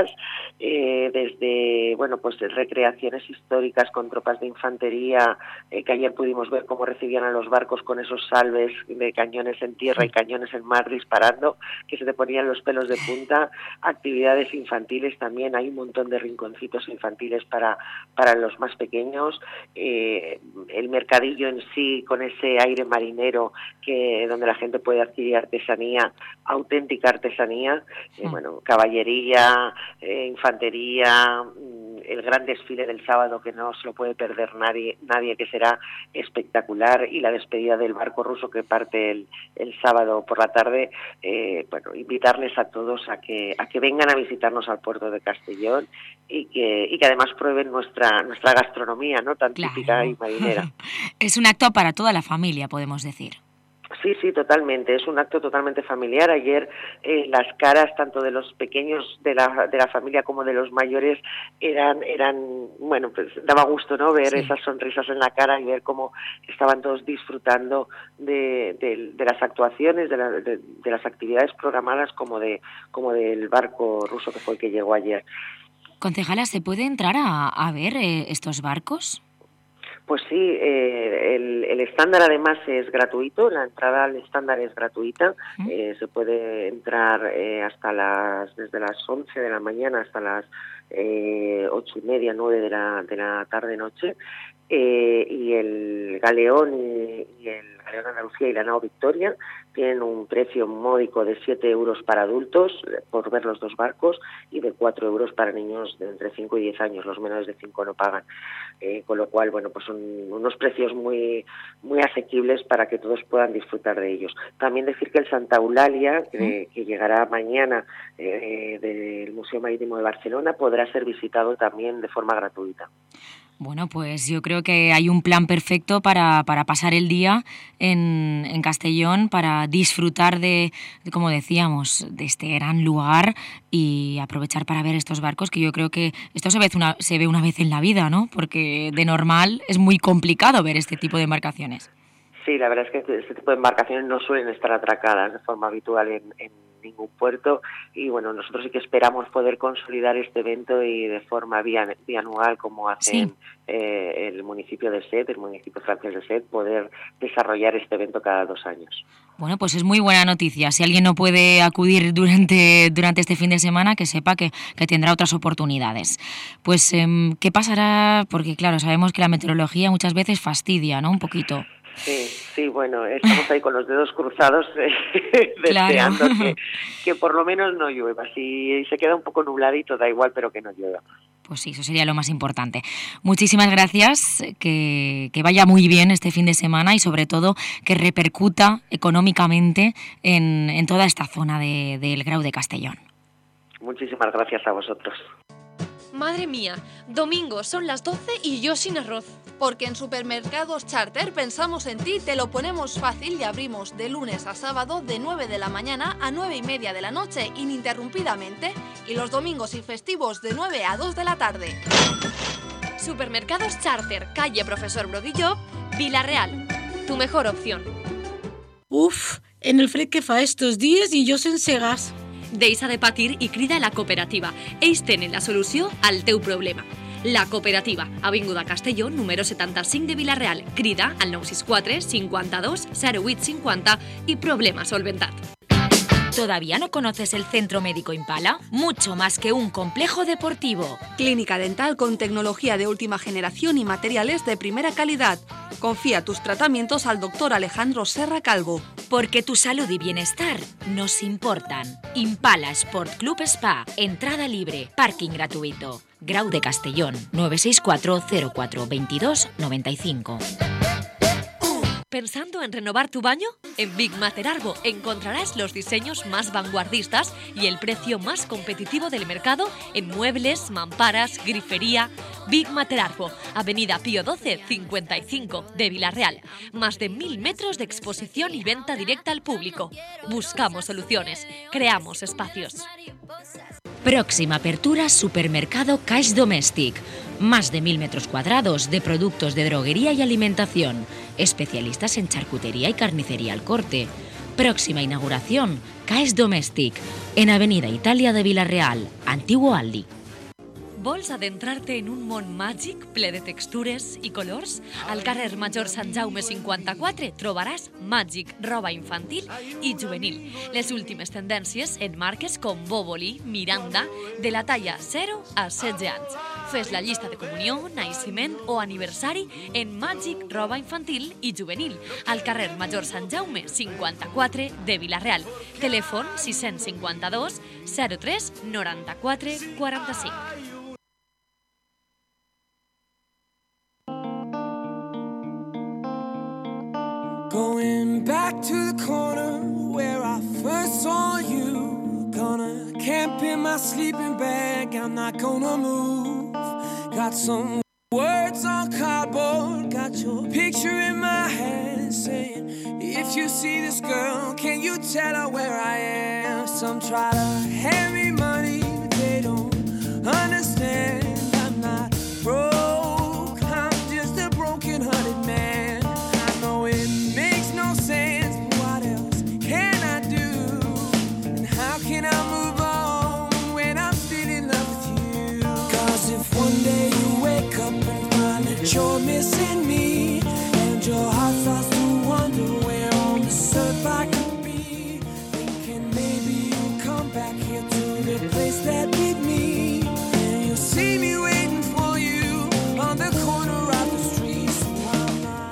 eh, desde, bueno, pues recreaciones históricas con tropas de infantería, eh, que ayer pudimos ver cómo recibían a los barcos con esos salves de cañones en tierra y cañones en mar disparando, que se te ponían los pelos de punta, actividades infantiles también, hay un montón de rinconcitos infantiles para, para los más pequeños, eh, el mercadillo en sí con ese aire marinero que donde la gente puede adquirir artesanía, auténtica artesanía, sí. eh, bueno, caballería, eh, infantería, el gran desfile del sábado que no se lo puede perder nadie, nadie que será espectacular, y la despedida del barco ruso que parte el, el sábado por la tarde. Eh, bueno, invitarles a todos a que a que vengan a visitarnos al puerto de Castellón y que y que además prueben nuestra nuestra gastronomía, ¿no?, tan claro. típica y marinera. Es un acto para toda la familia, podemos decir. Sí, sí, totalmente. Es un acto totalmente familiar. Ayer eh, las caras tanto de los pequeños de la de la familia como de los mayores eran eran bueno, pues daba gusto, ¿no?, ver sí. esas sonrisas en la cara y ver cómo estaban todos disfrutando de, de, de las actuaciones, de, la, de, de las actividades programadas, como de como del barco ruso que fue el que llegó ayer. Concejala, ¿se puede entrar a, a ver eh, estos barcos? Pues sí, eh, el, el estándar además es gratuito, la entrada al estándar es gratuita, ¿Mm? eh, se puede entrar eh, hasta las desde las once de la mañana hasta las eh, ocho y media, nueve de la, de la tarde-noche, eh, y el Galeón y, y el Galeón Andalucía y la Nao Victoria tienen un precio módico de siete euros para adultos por ver los dos barcos y de cuatro euros para niños de entre cinco y diez años, los menores de cinco no pagan, eh, con lo cual, bueno, pues son unos precios muy muy asequibles para que todos puedan disfrutar de ellos. También decir que el Santa Eulalia, que, que llegará mañana eh, del Museo Marítimo de Barcelona, podrá ser visitado también de forma gratuita. Bueno, pues yo creo que hay un plan perfecto para, para pasar el día en, en Castellón, para disfrutar de, de, como decíamos, de este gran lugar y aprovechar para ver estos barcos, que yo creo que esto se ve una, se ve una vez en la vida, ¿no? Porque de normal es muy complicado ver este tipo de embarcaciones. Sí, la verdad es que este tipo de embarcaciones no suelen estar atracadas de forma habitual en, en ningún puerto, y bueno, nosotros sí que esperamos poder consolidar este evento y de forma bianual, como hacen sí. eh, el municipio de Sète, el municipio francés de Sète, poder desarrollar este evento cada dos años. Bueno, pues es muy buena noticia. Si alguien no puede acudir durante, durante este fin de semana, que sepa que, que tendrá otras oportunidades. Pues, eh, ¿qué pasará? Porque claro, sabemos que la meteorología muchas veces fastidia, ¿no? Un poquito. Sí, sí, bueno, estamos ahí con los dedos cruzados eh, deseando claro. que, que por lo menos no llueva. Si se queda un poco nubladito, da igual, pero que no llueva. Pues sí, eso sería lo más importante. Muchísimas gracias, que, que vaya muy bien este fin de semana y sobre todo que repercuta económicamente en, en toda esta zona de, del Grau de Castellón. Muchísimas gracias a vosotros. Madre mía, domingo son las doce y yo sin arroz. Porque en Supermercados Charter pensamos en ti, te lo ponemos fácil y abrimos de lunes a sábado de nueve de la mañana a nueve y media de la noche ininterrumpidamente, y los domingos y festivos de nueve a dos de la tarde. Supermercados Charter, calle Profesor Brodillo, Vila-real. Tu mejor opción. Uf, en el fred que fa estos dies i jo sense gas. Deixa de patir i crida a la cooperativa. Ells tenen la solució al teu problema. La Cooperativa, Avinguda Castelló, número setanta-cinc de Vila-real. Crida al nou sis quatre cinquanta-dos zero vuit cinquanta y problema solventat. ¿Todavía no conoces el Centro Médico Impala? Mucho más que un complejo deportivo. Clínica dental con tecnología de última generación y materiales de primera calidad. Confía tus tratamientos al doctor Alejandro Serra Calvo. Porque tu salud y bienestar nos importan. Impala Sport Club Spa. Entrada libre. Parking gratuito. Grau de Castellón. nueve seis cuatro cero cuatro veintidós noventa y cinco. ¿Pensando en renovar tu baño? En Big Materarbo encontrarás los diseños más vanguardistas y el precio más competitivo del mercado en muebles, mamparas, grifería. Big Materarbo, Avenida Pío doce, cincuenta y cinco de Vila-real. Más de mil metros de exposición y venta directa al público. Buscamos soluciones, creamos espacios. Próxima apertura Supermercado Caix Domèstic. Más de mil metros cuadrados de productos de droguería y alimentación. Especialistas en charcutería y carnicería al corte. Próxima inauguración Caix Domèstic. En Avenida Italia de Vila-real, Antiguo Aldi. Vols adentrar-te en un món màgic ple de textures i colors? Al carrer Major Sant Jaume cinquanta-quatre trobaràs Màgic, roba infantil i juvenil. Les últimes tendències en marques com Boboli, Miranda, de la talla zero a setze anys. Fes la llista de comunió, naixement o aniversari en Màgic, roba infantil i juvenil. Al carrer Major Sant Jaume cinquanta-quatre de Vila-real. Telèfon sis cinquanta-dos zero tres noranta-quatre quaranta-cinc. Going back to the corner where I first saw you. Gonna camp in my sleeping bag, I'm not gonna move. Got some words on cardboard, got your picture in my hand, saying, if you see this girl, can you tell her where I am? Some try to hand me money, but they don't understand. I'm not broke, I'm just a broken-hearted man. I know it makes no sense, but what else can I do? And how can I move on when I'm still in love with you? Cause if one day you wake up and find that you're missing me, and your heart starts to wonder where on this earth I could be, thinking maybe you'll come back here to the place that beat me, and you'll see me waiting for you on the corner of the street. So I'm not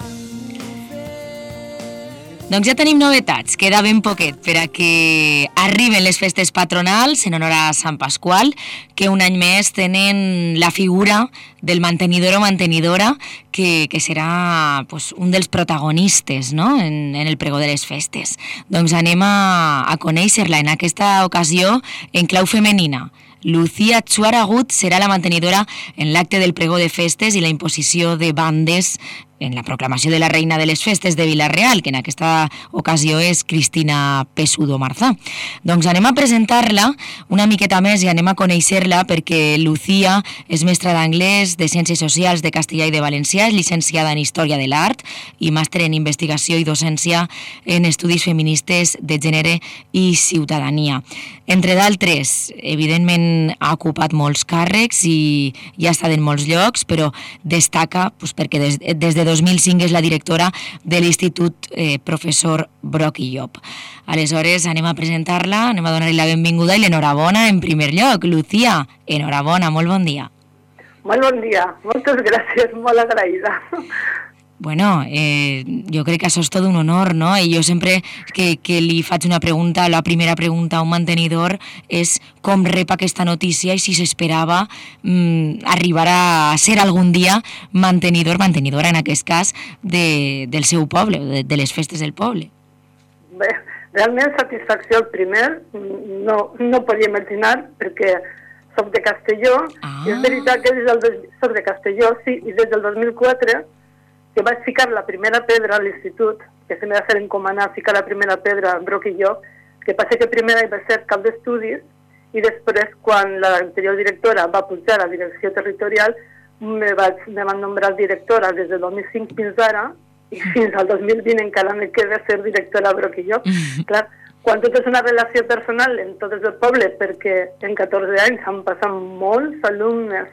Doncs ja tenim novetats, queda ben poquet per a que arriben les festes patronals en honor a Sant Pasqual, que un any més tenen la figura del mantenidor o mantenidora que, que serà pues, un dels protagonistes, no? en, en el pregó de les festes. Doncs anem a, a conèixer-la en aquesta ocasió en clau femenina. Lucía Chuaragut serà la mantenidora en l'acte del pregó de festes i la imposició de bandes en la proclamació de la reina de les festes de Vila-real, que en aquesta ocasió és Cristina Pesudo Marzà. Doncs anem a presentar-la una miqueta més i anem a conèixer-la perquè Lucía és mestra d'anglès, de Ciències Socials de Castellà i de Valencià, és llicenciada en Història de l'Art i màster en Investigació i Docència en Estudis Feministes de Gènere i Ciutadania. Entre d'altres, evidentment ha ocupat molts càrrecs i, i ha estat en molts llocs, però destaca pues, perquè des, des de dos mil cinc és la directora de l'Institut eh, Professor Broc i Llop. Aleshores anem a presentar-la, anem a donar-li la benvinguda i l'enhorabona en primer lloc. Lucía, enhorabona, molt bon dia. Molt bon dia, moltes gràcies, molt agraïda. Bueno, eh, jo crec que això és tot un honor, no? I jo sempre que, que li faig una pregunta, la primera pregunta a un mantenidor és com rep aquesta notícia i si s'esperava mm, arribar a ser algun dia mantenidor, mantenidora en aquest cas, de, del seu poble, de, de les festes del poble. Bé, realment satisfacció el primer, no, no podia imaginar perquè soc de Castelló, ah. i és veritat que des del, soc de Castelló, sí, i des del dos mil quatre que vaig ficar la primera pedra a l'institut, que se m'ha de fer encomanar ficar la primera pedra en Broc i jo, que passa que primer vaig ser cap d'estudis i després, quan l'anterior directora va pujar a la direcció territorial, me, vaig, me van nombrar directora des del dos mil cinc fins ara i fins al dos mil vint encara me queda ser directora a Broc i jo. Clar, quan tot és una relació personal en tot el poble, perquè en catorze anys han passat molts alumnes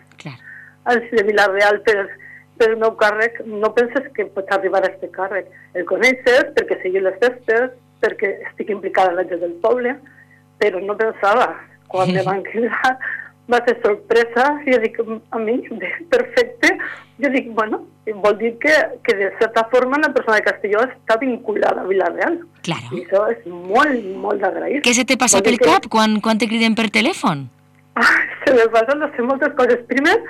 als de Vila-real per pel meu càrrec, no penses que pots arribar a aquest càrrec. El coneixes perquè seguir les festes, perquè estic implicada en la gent del poble, però no pensava, quan me van quedar, va ser sorpresa, i jo dic, a mi, perfecte, jo dic, bueno, vol dir que, que de certa forma una persona de Castelló està vinculada a Vila-real. Claro. I això és molt, molt d'agrair. Què se te passa pel cap quan, quan te criden per telèfon? Ah, se me passen no sé, moltes coses. Primer,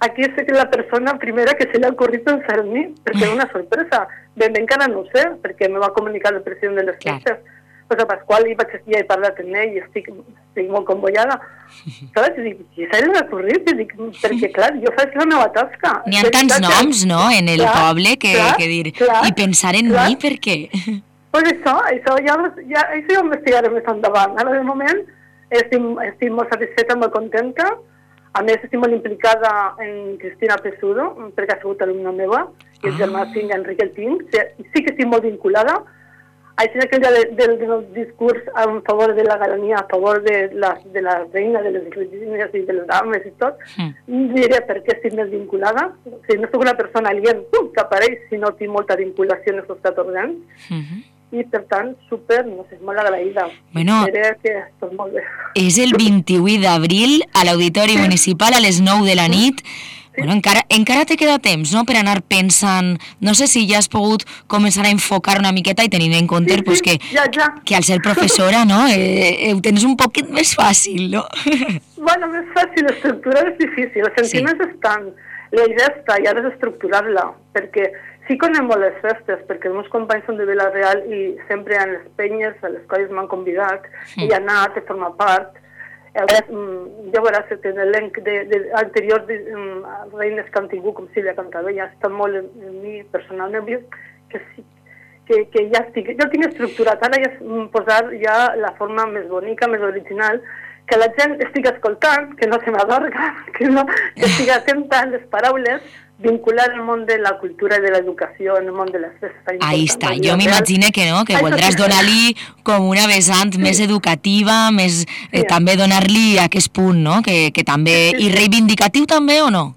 aquí sé que la persona primera que se li ha ocorrit pensar en mi, perquè era una sorpresa. Ben bé encara no ho sé, perquè me va comunicar el president de les festes. José Pasqual, i vaig, ja he parlat amb ell i estic, estic molt convollada. Saps? I dic, i s'ha ocorrit? I dic, perquè, clar, jo faig la meva tasca. N'hi ha tants noms, no?, en el clar, poble, que, clar, que dir... Clar, I pensar en clar. mi, per què? Pues això, això ja, ja, això ja ho investigaré més endavant. Ara, de moment, estic, estic molt satisfeta, molt contenta. A més, estic molt implicada en Cristina Pesudo, perquè ha sigut alumna meva, i el germà tinc, Enric el tinc. Sí que estic molt vinculada. Així que el dia del, del, del discurs en favor de la galania, a favor de la, de la reina, de les reines i de les dames i tot, mm. diré per què estic més vinculada. O sigui, no soc una persona alien uh, que apareix, sinó tinc molta vinculació en aquests catorze anys. Mm-hmm. I, per tant, super, no sé, molt agraïda. Bueno, diré que tot molt bé. És el vint-i-vuit d'abril a l'Auditori sí. Municipal a les nou de la nit. Sí. Bueno, encara, encara te queda temps, no?, per anar pensant... No sé si ja has pogut començar a enfocar una miqueta i tenint en compte sí, pues, que, sí, ja, ja. que al ser professora, no?, eh, eh, ho tens un poquet més fàcil, no? Bueno, més fàcil, estructurar és difícil, els sentiments sí. estan, la idea està, i ara és estructurar-la, perquè sí conem molt les festes, perquè els meus companys són de Vila-real i sempre en les penyes a les quals m'han convidat, sí. i he anat, he format part. Ja veuràs que en l'elenc anterior de reines que han tingut, com Sílvia Cantabella, està molt en, en mi personalment, que, que, que ja estic, jo tinc estructurat, ara ja posar ja la forma més bonica, més original, que la gent estigui escoltant, que no se m'adorga, que, no, que estigui atenta a les paraules, vincular el món de la cultura i de l'educació en el món de les festes. Ahí està, jo m'imagine que no, que voldràs donar-li com una vessant sí. més educativa, més eh, sí. també donar-li aquest punt, no?, que, que també... Sí, sí. I reivindicatiu també o no?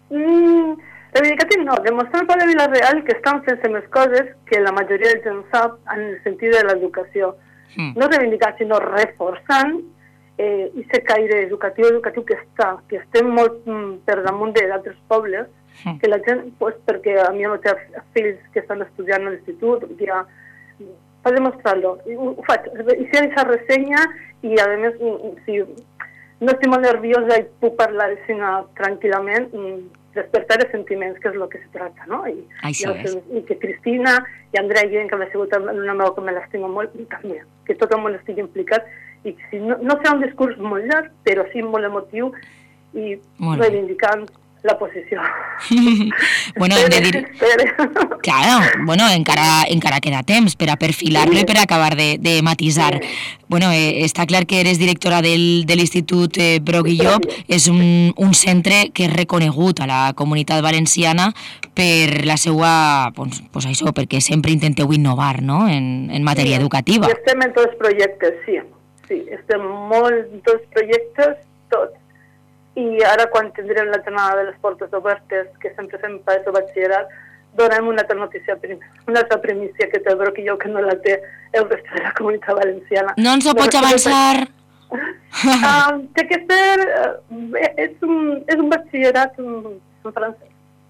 Mm, reivindicatiu no, demostrar al poble de Vila-real que estan fent més coses que la majoria de gent sap en el sentit de l'educació. Mm. No reivindicar, sinó reforçant eh, i ser caire educatiu, educatiu que està, que estem molt mm, per damunt d'altres pobles, que la gent, pues, perquè a mi no té fills que estan estudiant a l'institut, ja fa demostrar-lo. Ho faig, i si aquesta ressenya i a més, si no estic molt nerviosa i puc parlar sinó, tranquil·lament, despertar els sentiments, que és el que se tracta, no? I, Això i, és. I que Cristina i Andrea Guillén, que m'ha sigut una meva que me l'estimo molt, i també, que tot el món estigui implicat, i si no, no serà un discurs molt llarg, però sí molt emotiu i reivindicant la posició. Bueno, hem de dir... Claro, bueno, encara, encara queda temps per a perfilar-lo i per a acabar de, de matisar. Bueno, eh, està clar que eres directora del, de l'Institut eh, Broc i Llop, és un, un centre que és reconegut a la comunitat valenciana per la seva, pues, pues això, perquè sempre intenteu innovar, no?, en, en matèria sí, educativa. I estem en tots els projectes, sí. Sí, estem molt en tots els projectes, tots. I ara quan tindrem la jornada de les portes obertes, que sempre fem per el batxillerat, donem una altra notícia, una altra primícia que té el Broc i Llop, que no la té el rest de la comunitat valenciana. No ens ho pots avançar? uh, té que ser... Uh, és, un, és un batxillerat en, en francès.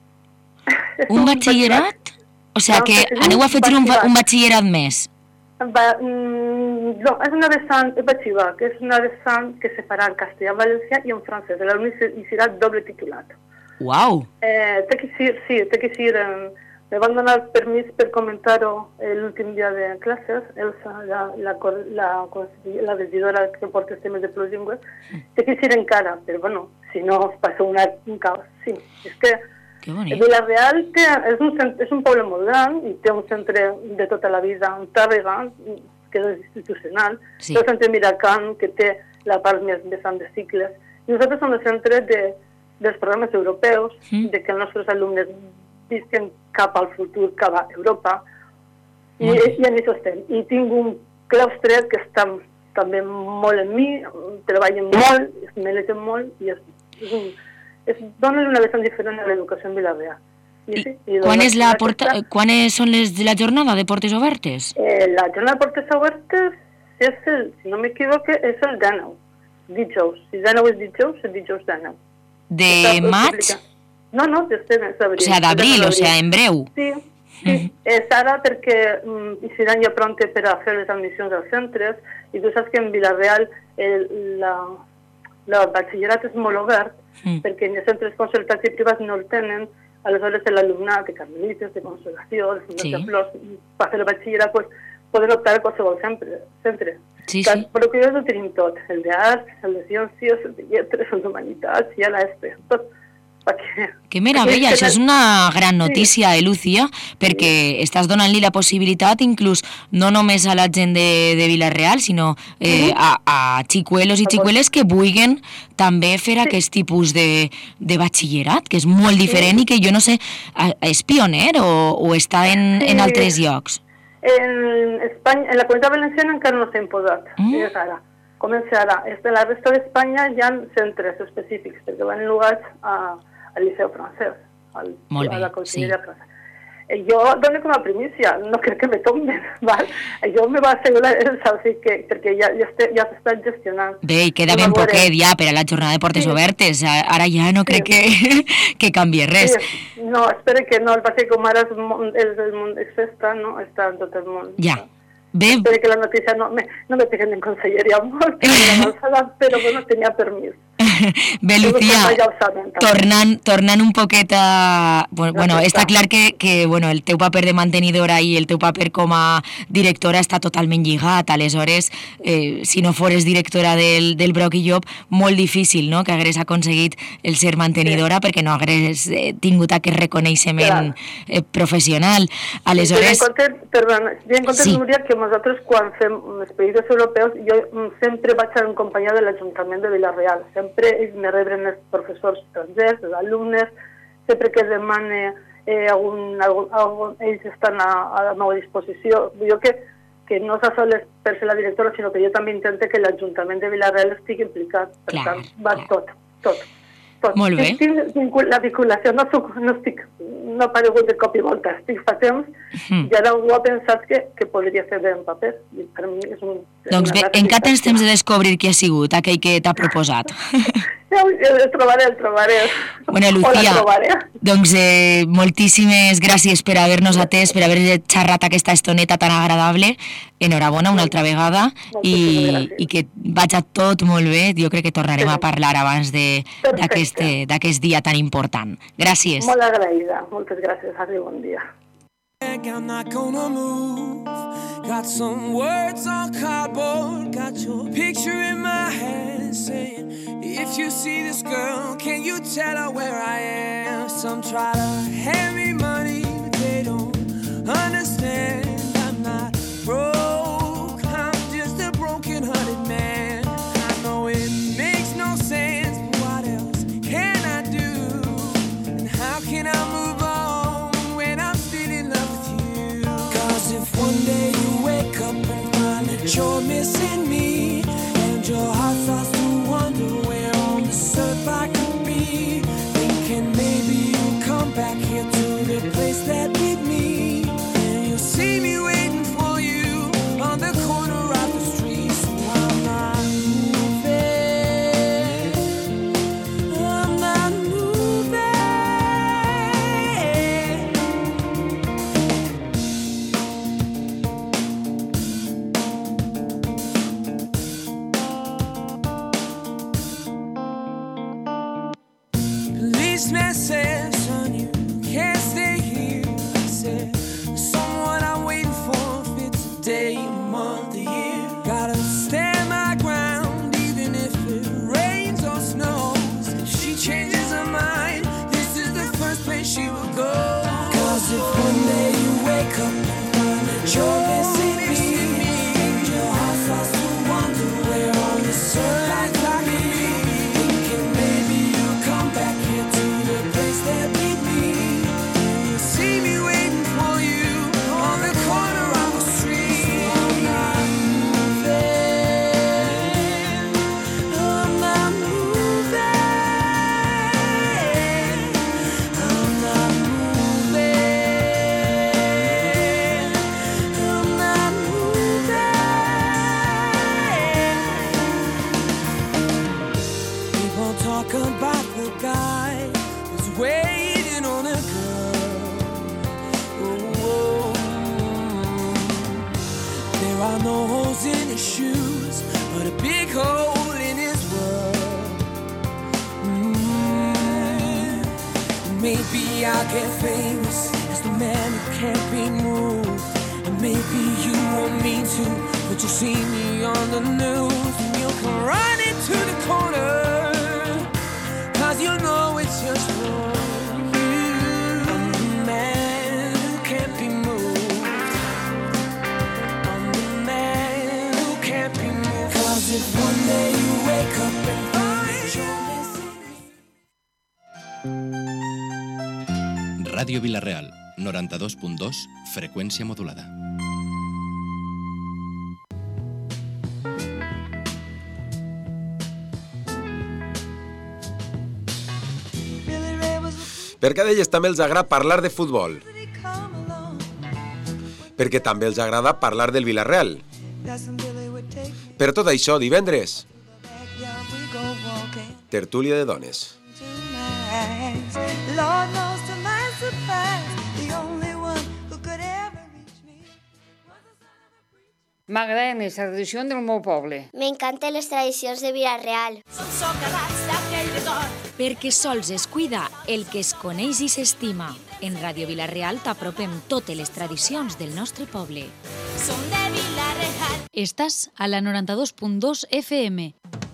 Un, un batxillerat? O sigui que no, aneu a fer un, un batxillerat més? Va, mm, no, és una vessant, vaig dir, que és una vessant que se farà en castellà, en valencià i en francès. L'alumne hi serà doble titulat. Uau! Eh, té que ser, sí, té que ser... Eh, me van donar permís per comentar-ho l'últim dia de classes, Elsa, la, la, la, la regidora que porta els temes de plurilingüe, té que ser encara, però bueno, si no es passa una, un caos. Sí, és que Vila-real és, un, és un poble molt gran i té un centre de tota la vida, un Tàrrega, que és institucional, sí. Té el centre Miracan, que té la part més vessant de cicles, i nosaltres som el centre de, dels programes europeus, mm. de que els nostres alumnes visquen cap al futur, cap a Europa, i, mm. i en això estem. I tinc un claustre que està també molt en mi, treballen molt, es mereixen molt, i és, és un... Es dona una vessant diferent a l'educació en Vila-real. I, sí, i quan, és la porta, quan és, són les de la jornada de portes obertes? Eh, la jornada de portes obertes, és el, si no m'equivoque, és el dinou, dijous. Si dinou és dijous, és dijous dinou. De maig? No, no, d'estem, és d'abril. O sigui, d'abril, o sigui, en breu. Sí, sí. Mm. És ara perquè mm, hi seran ja pronte per a fer les admissions als centres, i tu saps que en Vila-real el, la... el batxillerat és molt obert, mm. perquè en els centres concertats i privats no el tenen, aleshores l'alumnat de Carmelites, de Consolació, de Fundació sí. Flors, per fer el batxillerat, pues, poden optar a qualsevol centre. centre. Sí, sí. Però que ho tenim tot, el d'arts, el de ciències, el de lletres, el d'humanitats, i a l'E S P, tot. Perquè... Que meravella, això és una gran notícia, sí. eh, Lucía, perquè sí. estàs donant-li la possibilitat inclús no només a la gent de, de Vila-real, sinó eh, uh-huh. a, a xicuelos i xicueles que vulguin també fer sí. aquest tipus de, de batxillerat, que és molt diferent sí. i que jo no sé, és pioner o, o està en, sí. en altres llocs? En Espanya, en la Comunitat Valenciana encara no s'ha imposat, mm. és ara. Comença ara. En la resta d'Espanya hi ha centres específics, perquè van lligats a al Liceu Francès, al, a la Conselleria sí. Francesa. Eh, jo dono com a primícia, no crec que me tomben, val? Jo me va assegurar el salsi que, perquè ja, ja, este, ja s'està gestionant. Bé, i queda ben poquet ja per a la jornada de portes sí. obertes, ara ja no crec sí. que, que canvi res. Sí. No, espero que no, perquè com ara és, és, és, és festa, no? Està en tot el món. Ja. Bé. Espero que la notícia no me, no me peguen en conselleria molt, però bueno, tenia permís. Bé, Lucía, tornant, tornant un poquet a... Bueno, bueno està clar que, que bueno, el teu paper de mantenidora i el teu paper com a directora està totalment lligat, aleshores, eh, si no fores directora del, del Broc i Llop, molt difícil, no?, que hagués aconseguit el ser mantenidora sí. perquè no hagués eh, tingut aquest reconeixement eh, professional. Aleshores... Bien compte, perdona, bien compte, sí. Núria, que nosaltres quan fem els països europeus, jo sempre vaig acompanyar de l'Ajuntament de Vila-real, sempre ells me rebren els professors estrangers, els alumnes, sempre que demane eh, algun, algun, algun, ells estan a, a la meva disposició. Jo que, que no és sols per ser la directora, sinó que jo també intento que l'Ajuntament de Vila-real estigui implicat. Per clar, tant, va clar. tot, tot. tot. Molt bé. Tinc, tinc la vinculació, no, soc, no estic, no ha aparegut de cop i volta, estic fa temps, mm. i ara algú ha pensat que, que podria fer bé en paper. I per mi és un... És doncs bé, encara tens temps de descobrir qui ha sigut aquell que t'ha proposat. El trobaré, el trobaré. Bueno, Lucía, doncs eh, moltíssimes gràcies per haver-nos atès, per haver xerrat aquesta estoneta tan agradable. Enhorabona una altra vegada i, i que vaig a tot molt bé. Jo crec que tornarem sí. a parlar abans d'aquest dia tan important. Gràcies. Molt agraïda. Moltes gràcies. Adéu, bon dia. I'm not gonna move. Got some words on cardboard. Got your picture in my hand saying, if you see this girl, can you tell her where I am? Some try to hand me money, but they don't understand. I'm not broke, I'm just a broken-hearted man. I know it makes no sense, but what else can I do? And how can I move on when I'm still in love with you? Cause if one day you wake up and find that you're missing me, and your heart starts to wonder where on this earth I could be, thinking maybe you'll come back here to the place that with me, and you'll see me waiting for you on the corner of the street. So I'm not moving, I'm not moving. Policeman said, son, you can't stay here. I said, someone I'm waiting for, if it's a day, a month, a year. Gotta stand my ground, even if it rains or snows. If she changes her mind, this is the first place she will go. Cause if one day you wake up and find that you're missing me, and your heart starts to wonder where on this earth I could be, thinking maybe you'll come back here to the place that maybe I'll get famous as the man who can't be moved. And maybe you want me to, but you see me on the news and you'll come running to the corner, cause you know it's just wrong. I'm the man who can't be moved. I'm the man who can't be moved. Cause if one day you wake up and find you're Ràdio Vila-real, noranta-dos punt dos, freqüència modulada. Per què d'elles també els agrada parlar de futbol? Perquè també els agrada parlar del Vila-real. Per tot això, divendres, tertúlia de dones. Lord knows to my surprise, the only one who could ever reach me. M'agrada més la tradició del meu poble. M'encanten les tradicions de Vila-real. Som socarats d'aquell record. Perquè sols es cuida el que es coneix i s'estima. En Ràdio Vila-real t'apropem totes les tradicions del nostre poble. Som de Vila-real. Estàs a la noranta-dos punt dos F M.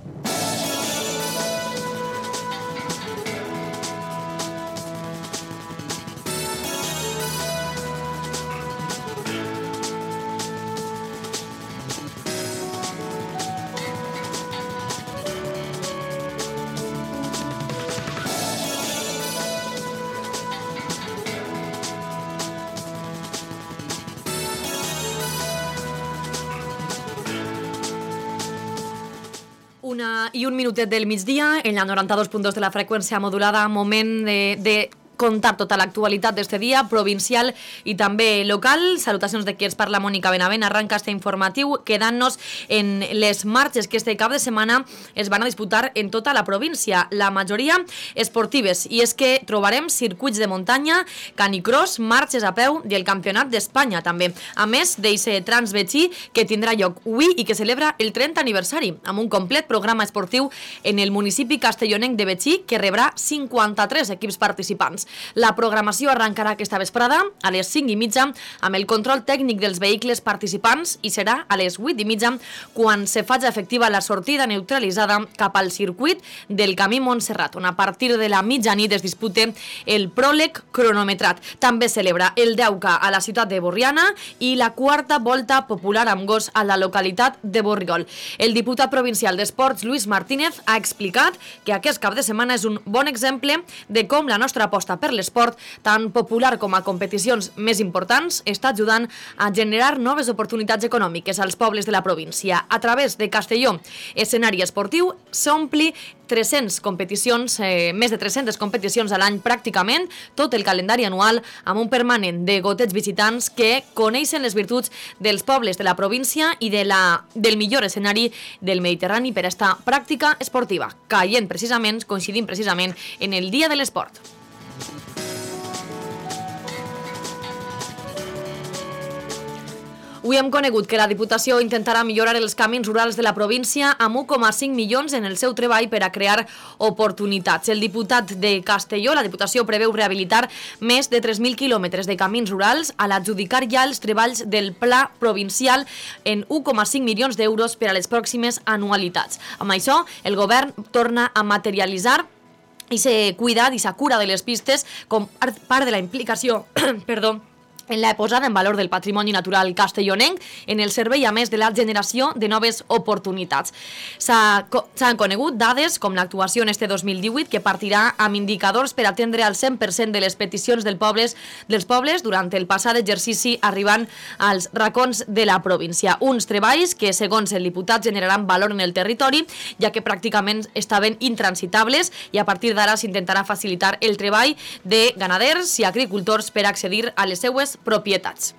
Una i un minutet del migdia, en la noranta-dos punt dos de la freqüència modulada, moment de, de contar tota l'actualitat d'este dia, provincial i també local. Salutacions de qui ens parla, Mònica Benavent. Arranca este informatiu quedant-nos en les marxes que este cap de setmana es van a disputar en tota la província, la majoria esportives, i és que trobarem circuits de muntanya, canicross, marxes a peu i el Campionat d'Espanya també, a més d'eixe Transbetxí que tindrà lloc avui i que celebra el trenta aniversari, amb un complet programa esportiu en el municipi castellonenc de Betxí, que rebrà cinquanta-tres equips participants. La programació arrencarà aquesta vesprada a les cinc i mitja amb el control tècnic dels vehicles participants i serà a les vuit i mitja quan se faci efectiva la sortida neutralitzada cap al circuit del Camí Montserrat, on a partir de la mitjanit es dispute el pròleg cronometrat. També celebra el deu K a la ciutat de Borriana i la quarta volta popular amb gos a la localitat de Borriol. El diputat provincial d'Esports, Luis Martínez, ha explicat que aquest cap de setmana és un bon exemple de com la nostra aposta per l'esport, tan popular com a competicions més importants, està ajudant a generar noves oportunitats econòmiques als pobles de la província. A través de Castelló, escenari esportiu, s'ompli tres-centes competicions, eh, més de tres-centes competicions a l'any pràcticament, tot el calendari anual, amb un permanent de goteig visitants que coneixen les virtuts dels pobles de la província i de la, del millor escenari del Mediterrani per a esta pràctica esportiva, caient precisament, coincidint precisament en el Dia de l'Esport. Avui hem conegut que la Diputació intentarà millorar els camins rurals de la província amb un coma cinc milions en el seu treball per a crear oportunitats. El diputat de Castelló, la Diputació preveu rehabilitar més de tres mil quilòmetres de camins rurals a l'adjudicar ja els treballs del Pla Provincial en un coma cinc milions d'euros per a les pròximes anualitats. Amb això, el govern torna a materialitzar i se cuida i se cura de les pistes com part de la implicació, perdó, en la posada en valor del patrimoni natural castellonenc, en el servei a més de la generació de noves oportunitats. S'han conegut dades com l'actuació en este dos mil divuit, que partirà amb indicadors per atendre al cent per cent de les peticions dels pobles, dels pobles durant el passat exercici, arribant als racons de la província. Uns treballs que, segons el diputat, generaran valor en el territori, ja que pràcticament estaven intransitables, i a partir d'ara s'intentarà facilitar el treball de ganaders i agricultors per accedir a les seues propietats.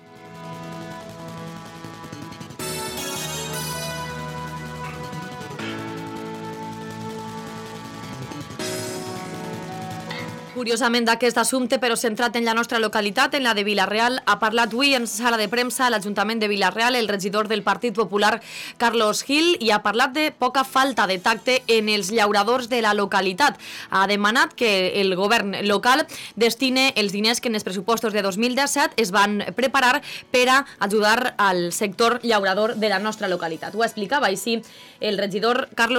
Curiosament d'aquest assumpte, però centrat en la nostra localitat, en la de Vila-real, ha parlat avui en sala de premsa a l'Ajuntament de Vila-real el regidor del Partit Popular, Carlos Gil, i ha parlat de poca falta de tacte en els llauradors de la localitat. Ha demanat que el govern local destine els diners que en els pressupostos de dos mil disset es van preparar per a ajudar al sector llaurador de la nostra localitat. Ho explicava així el regidor Carlos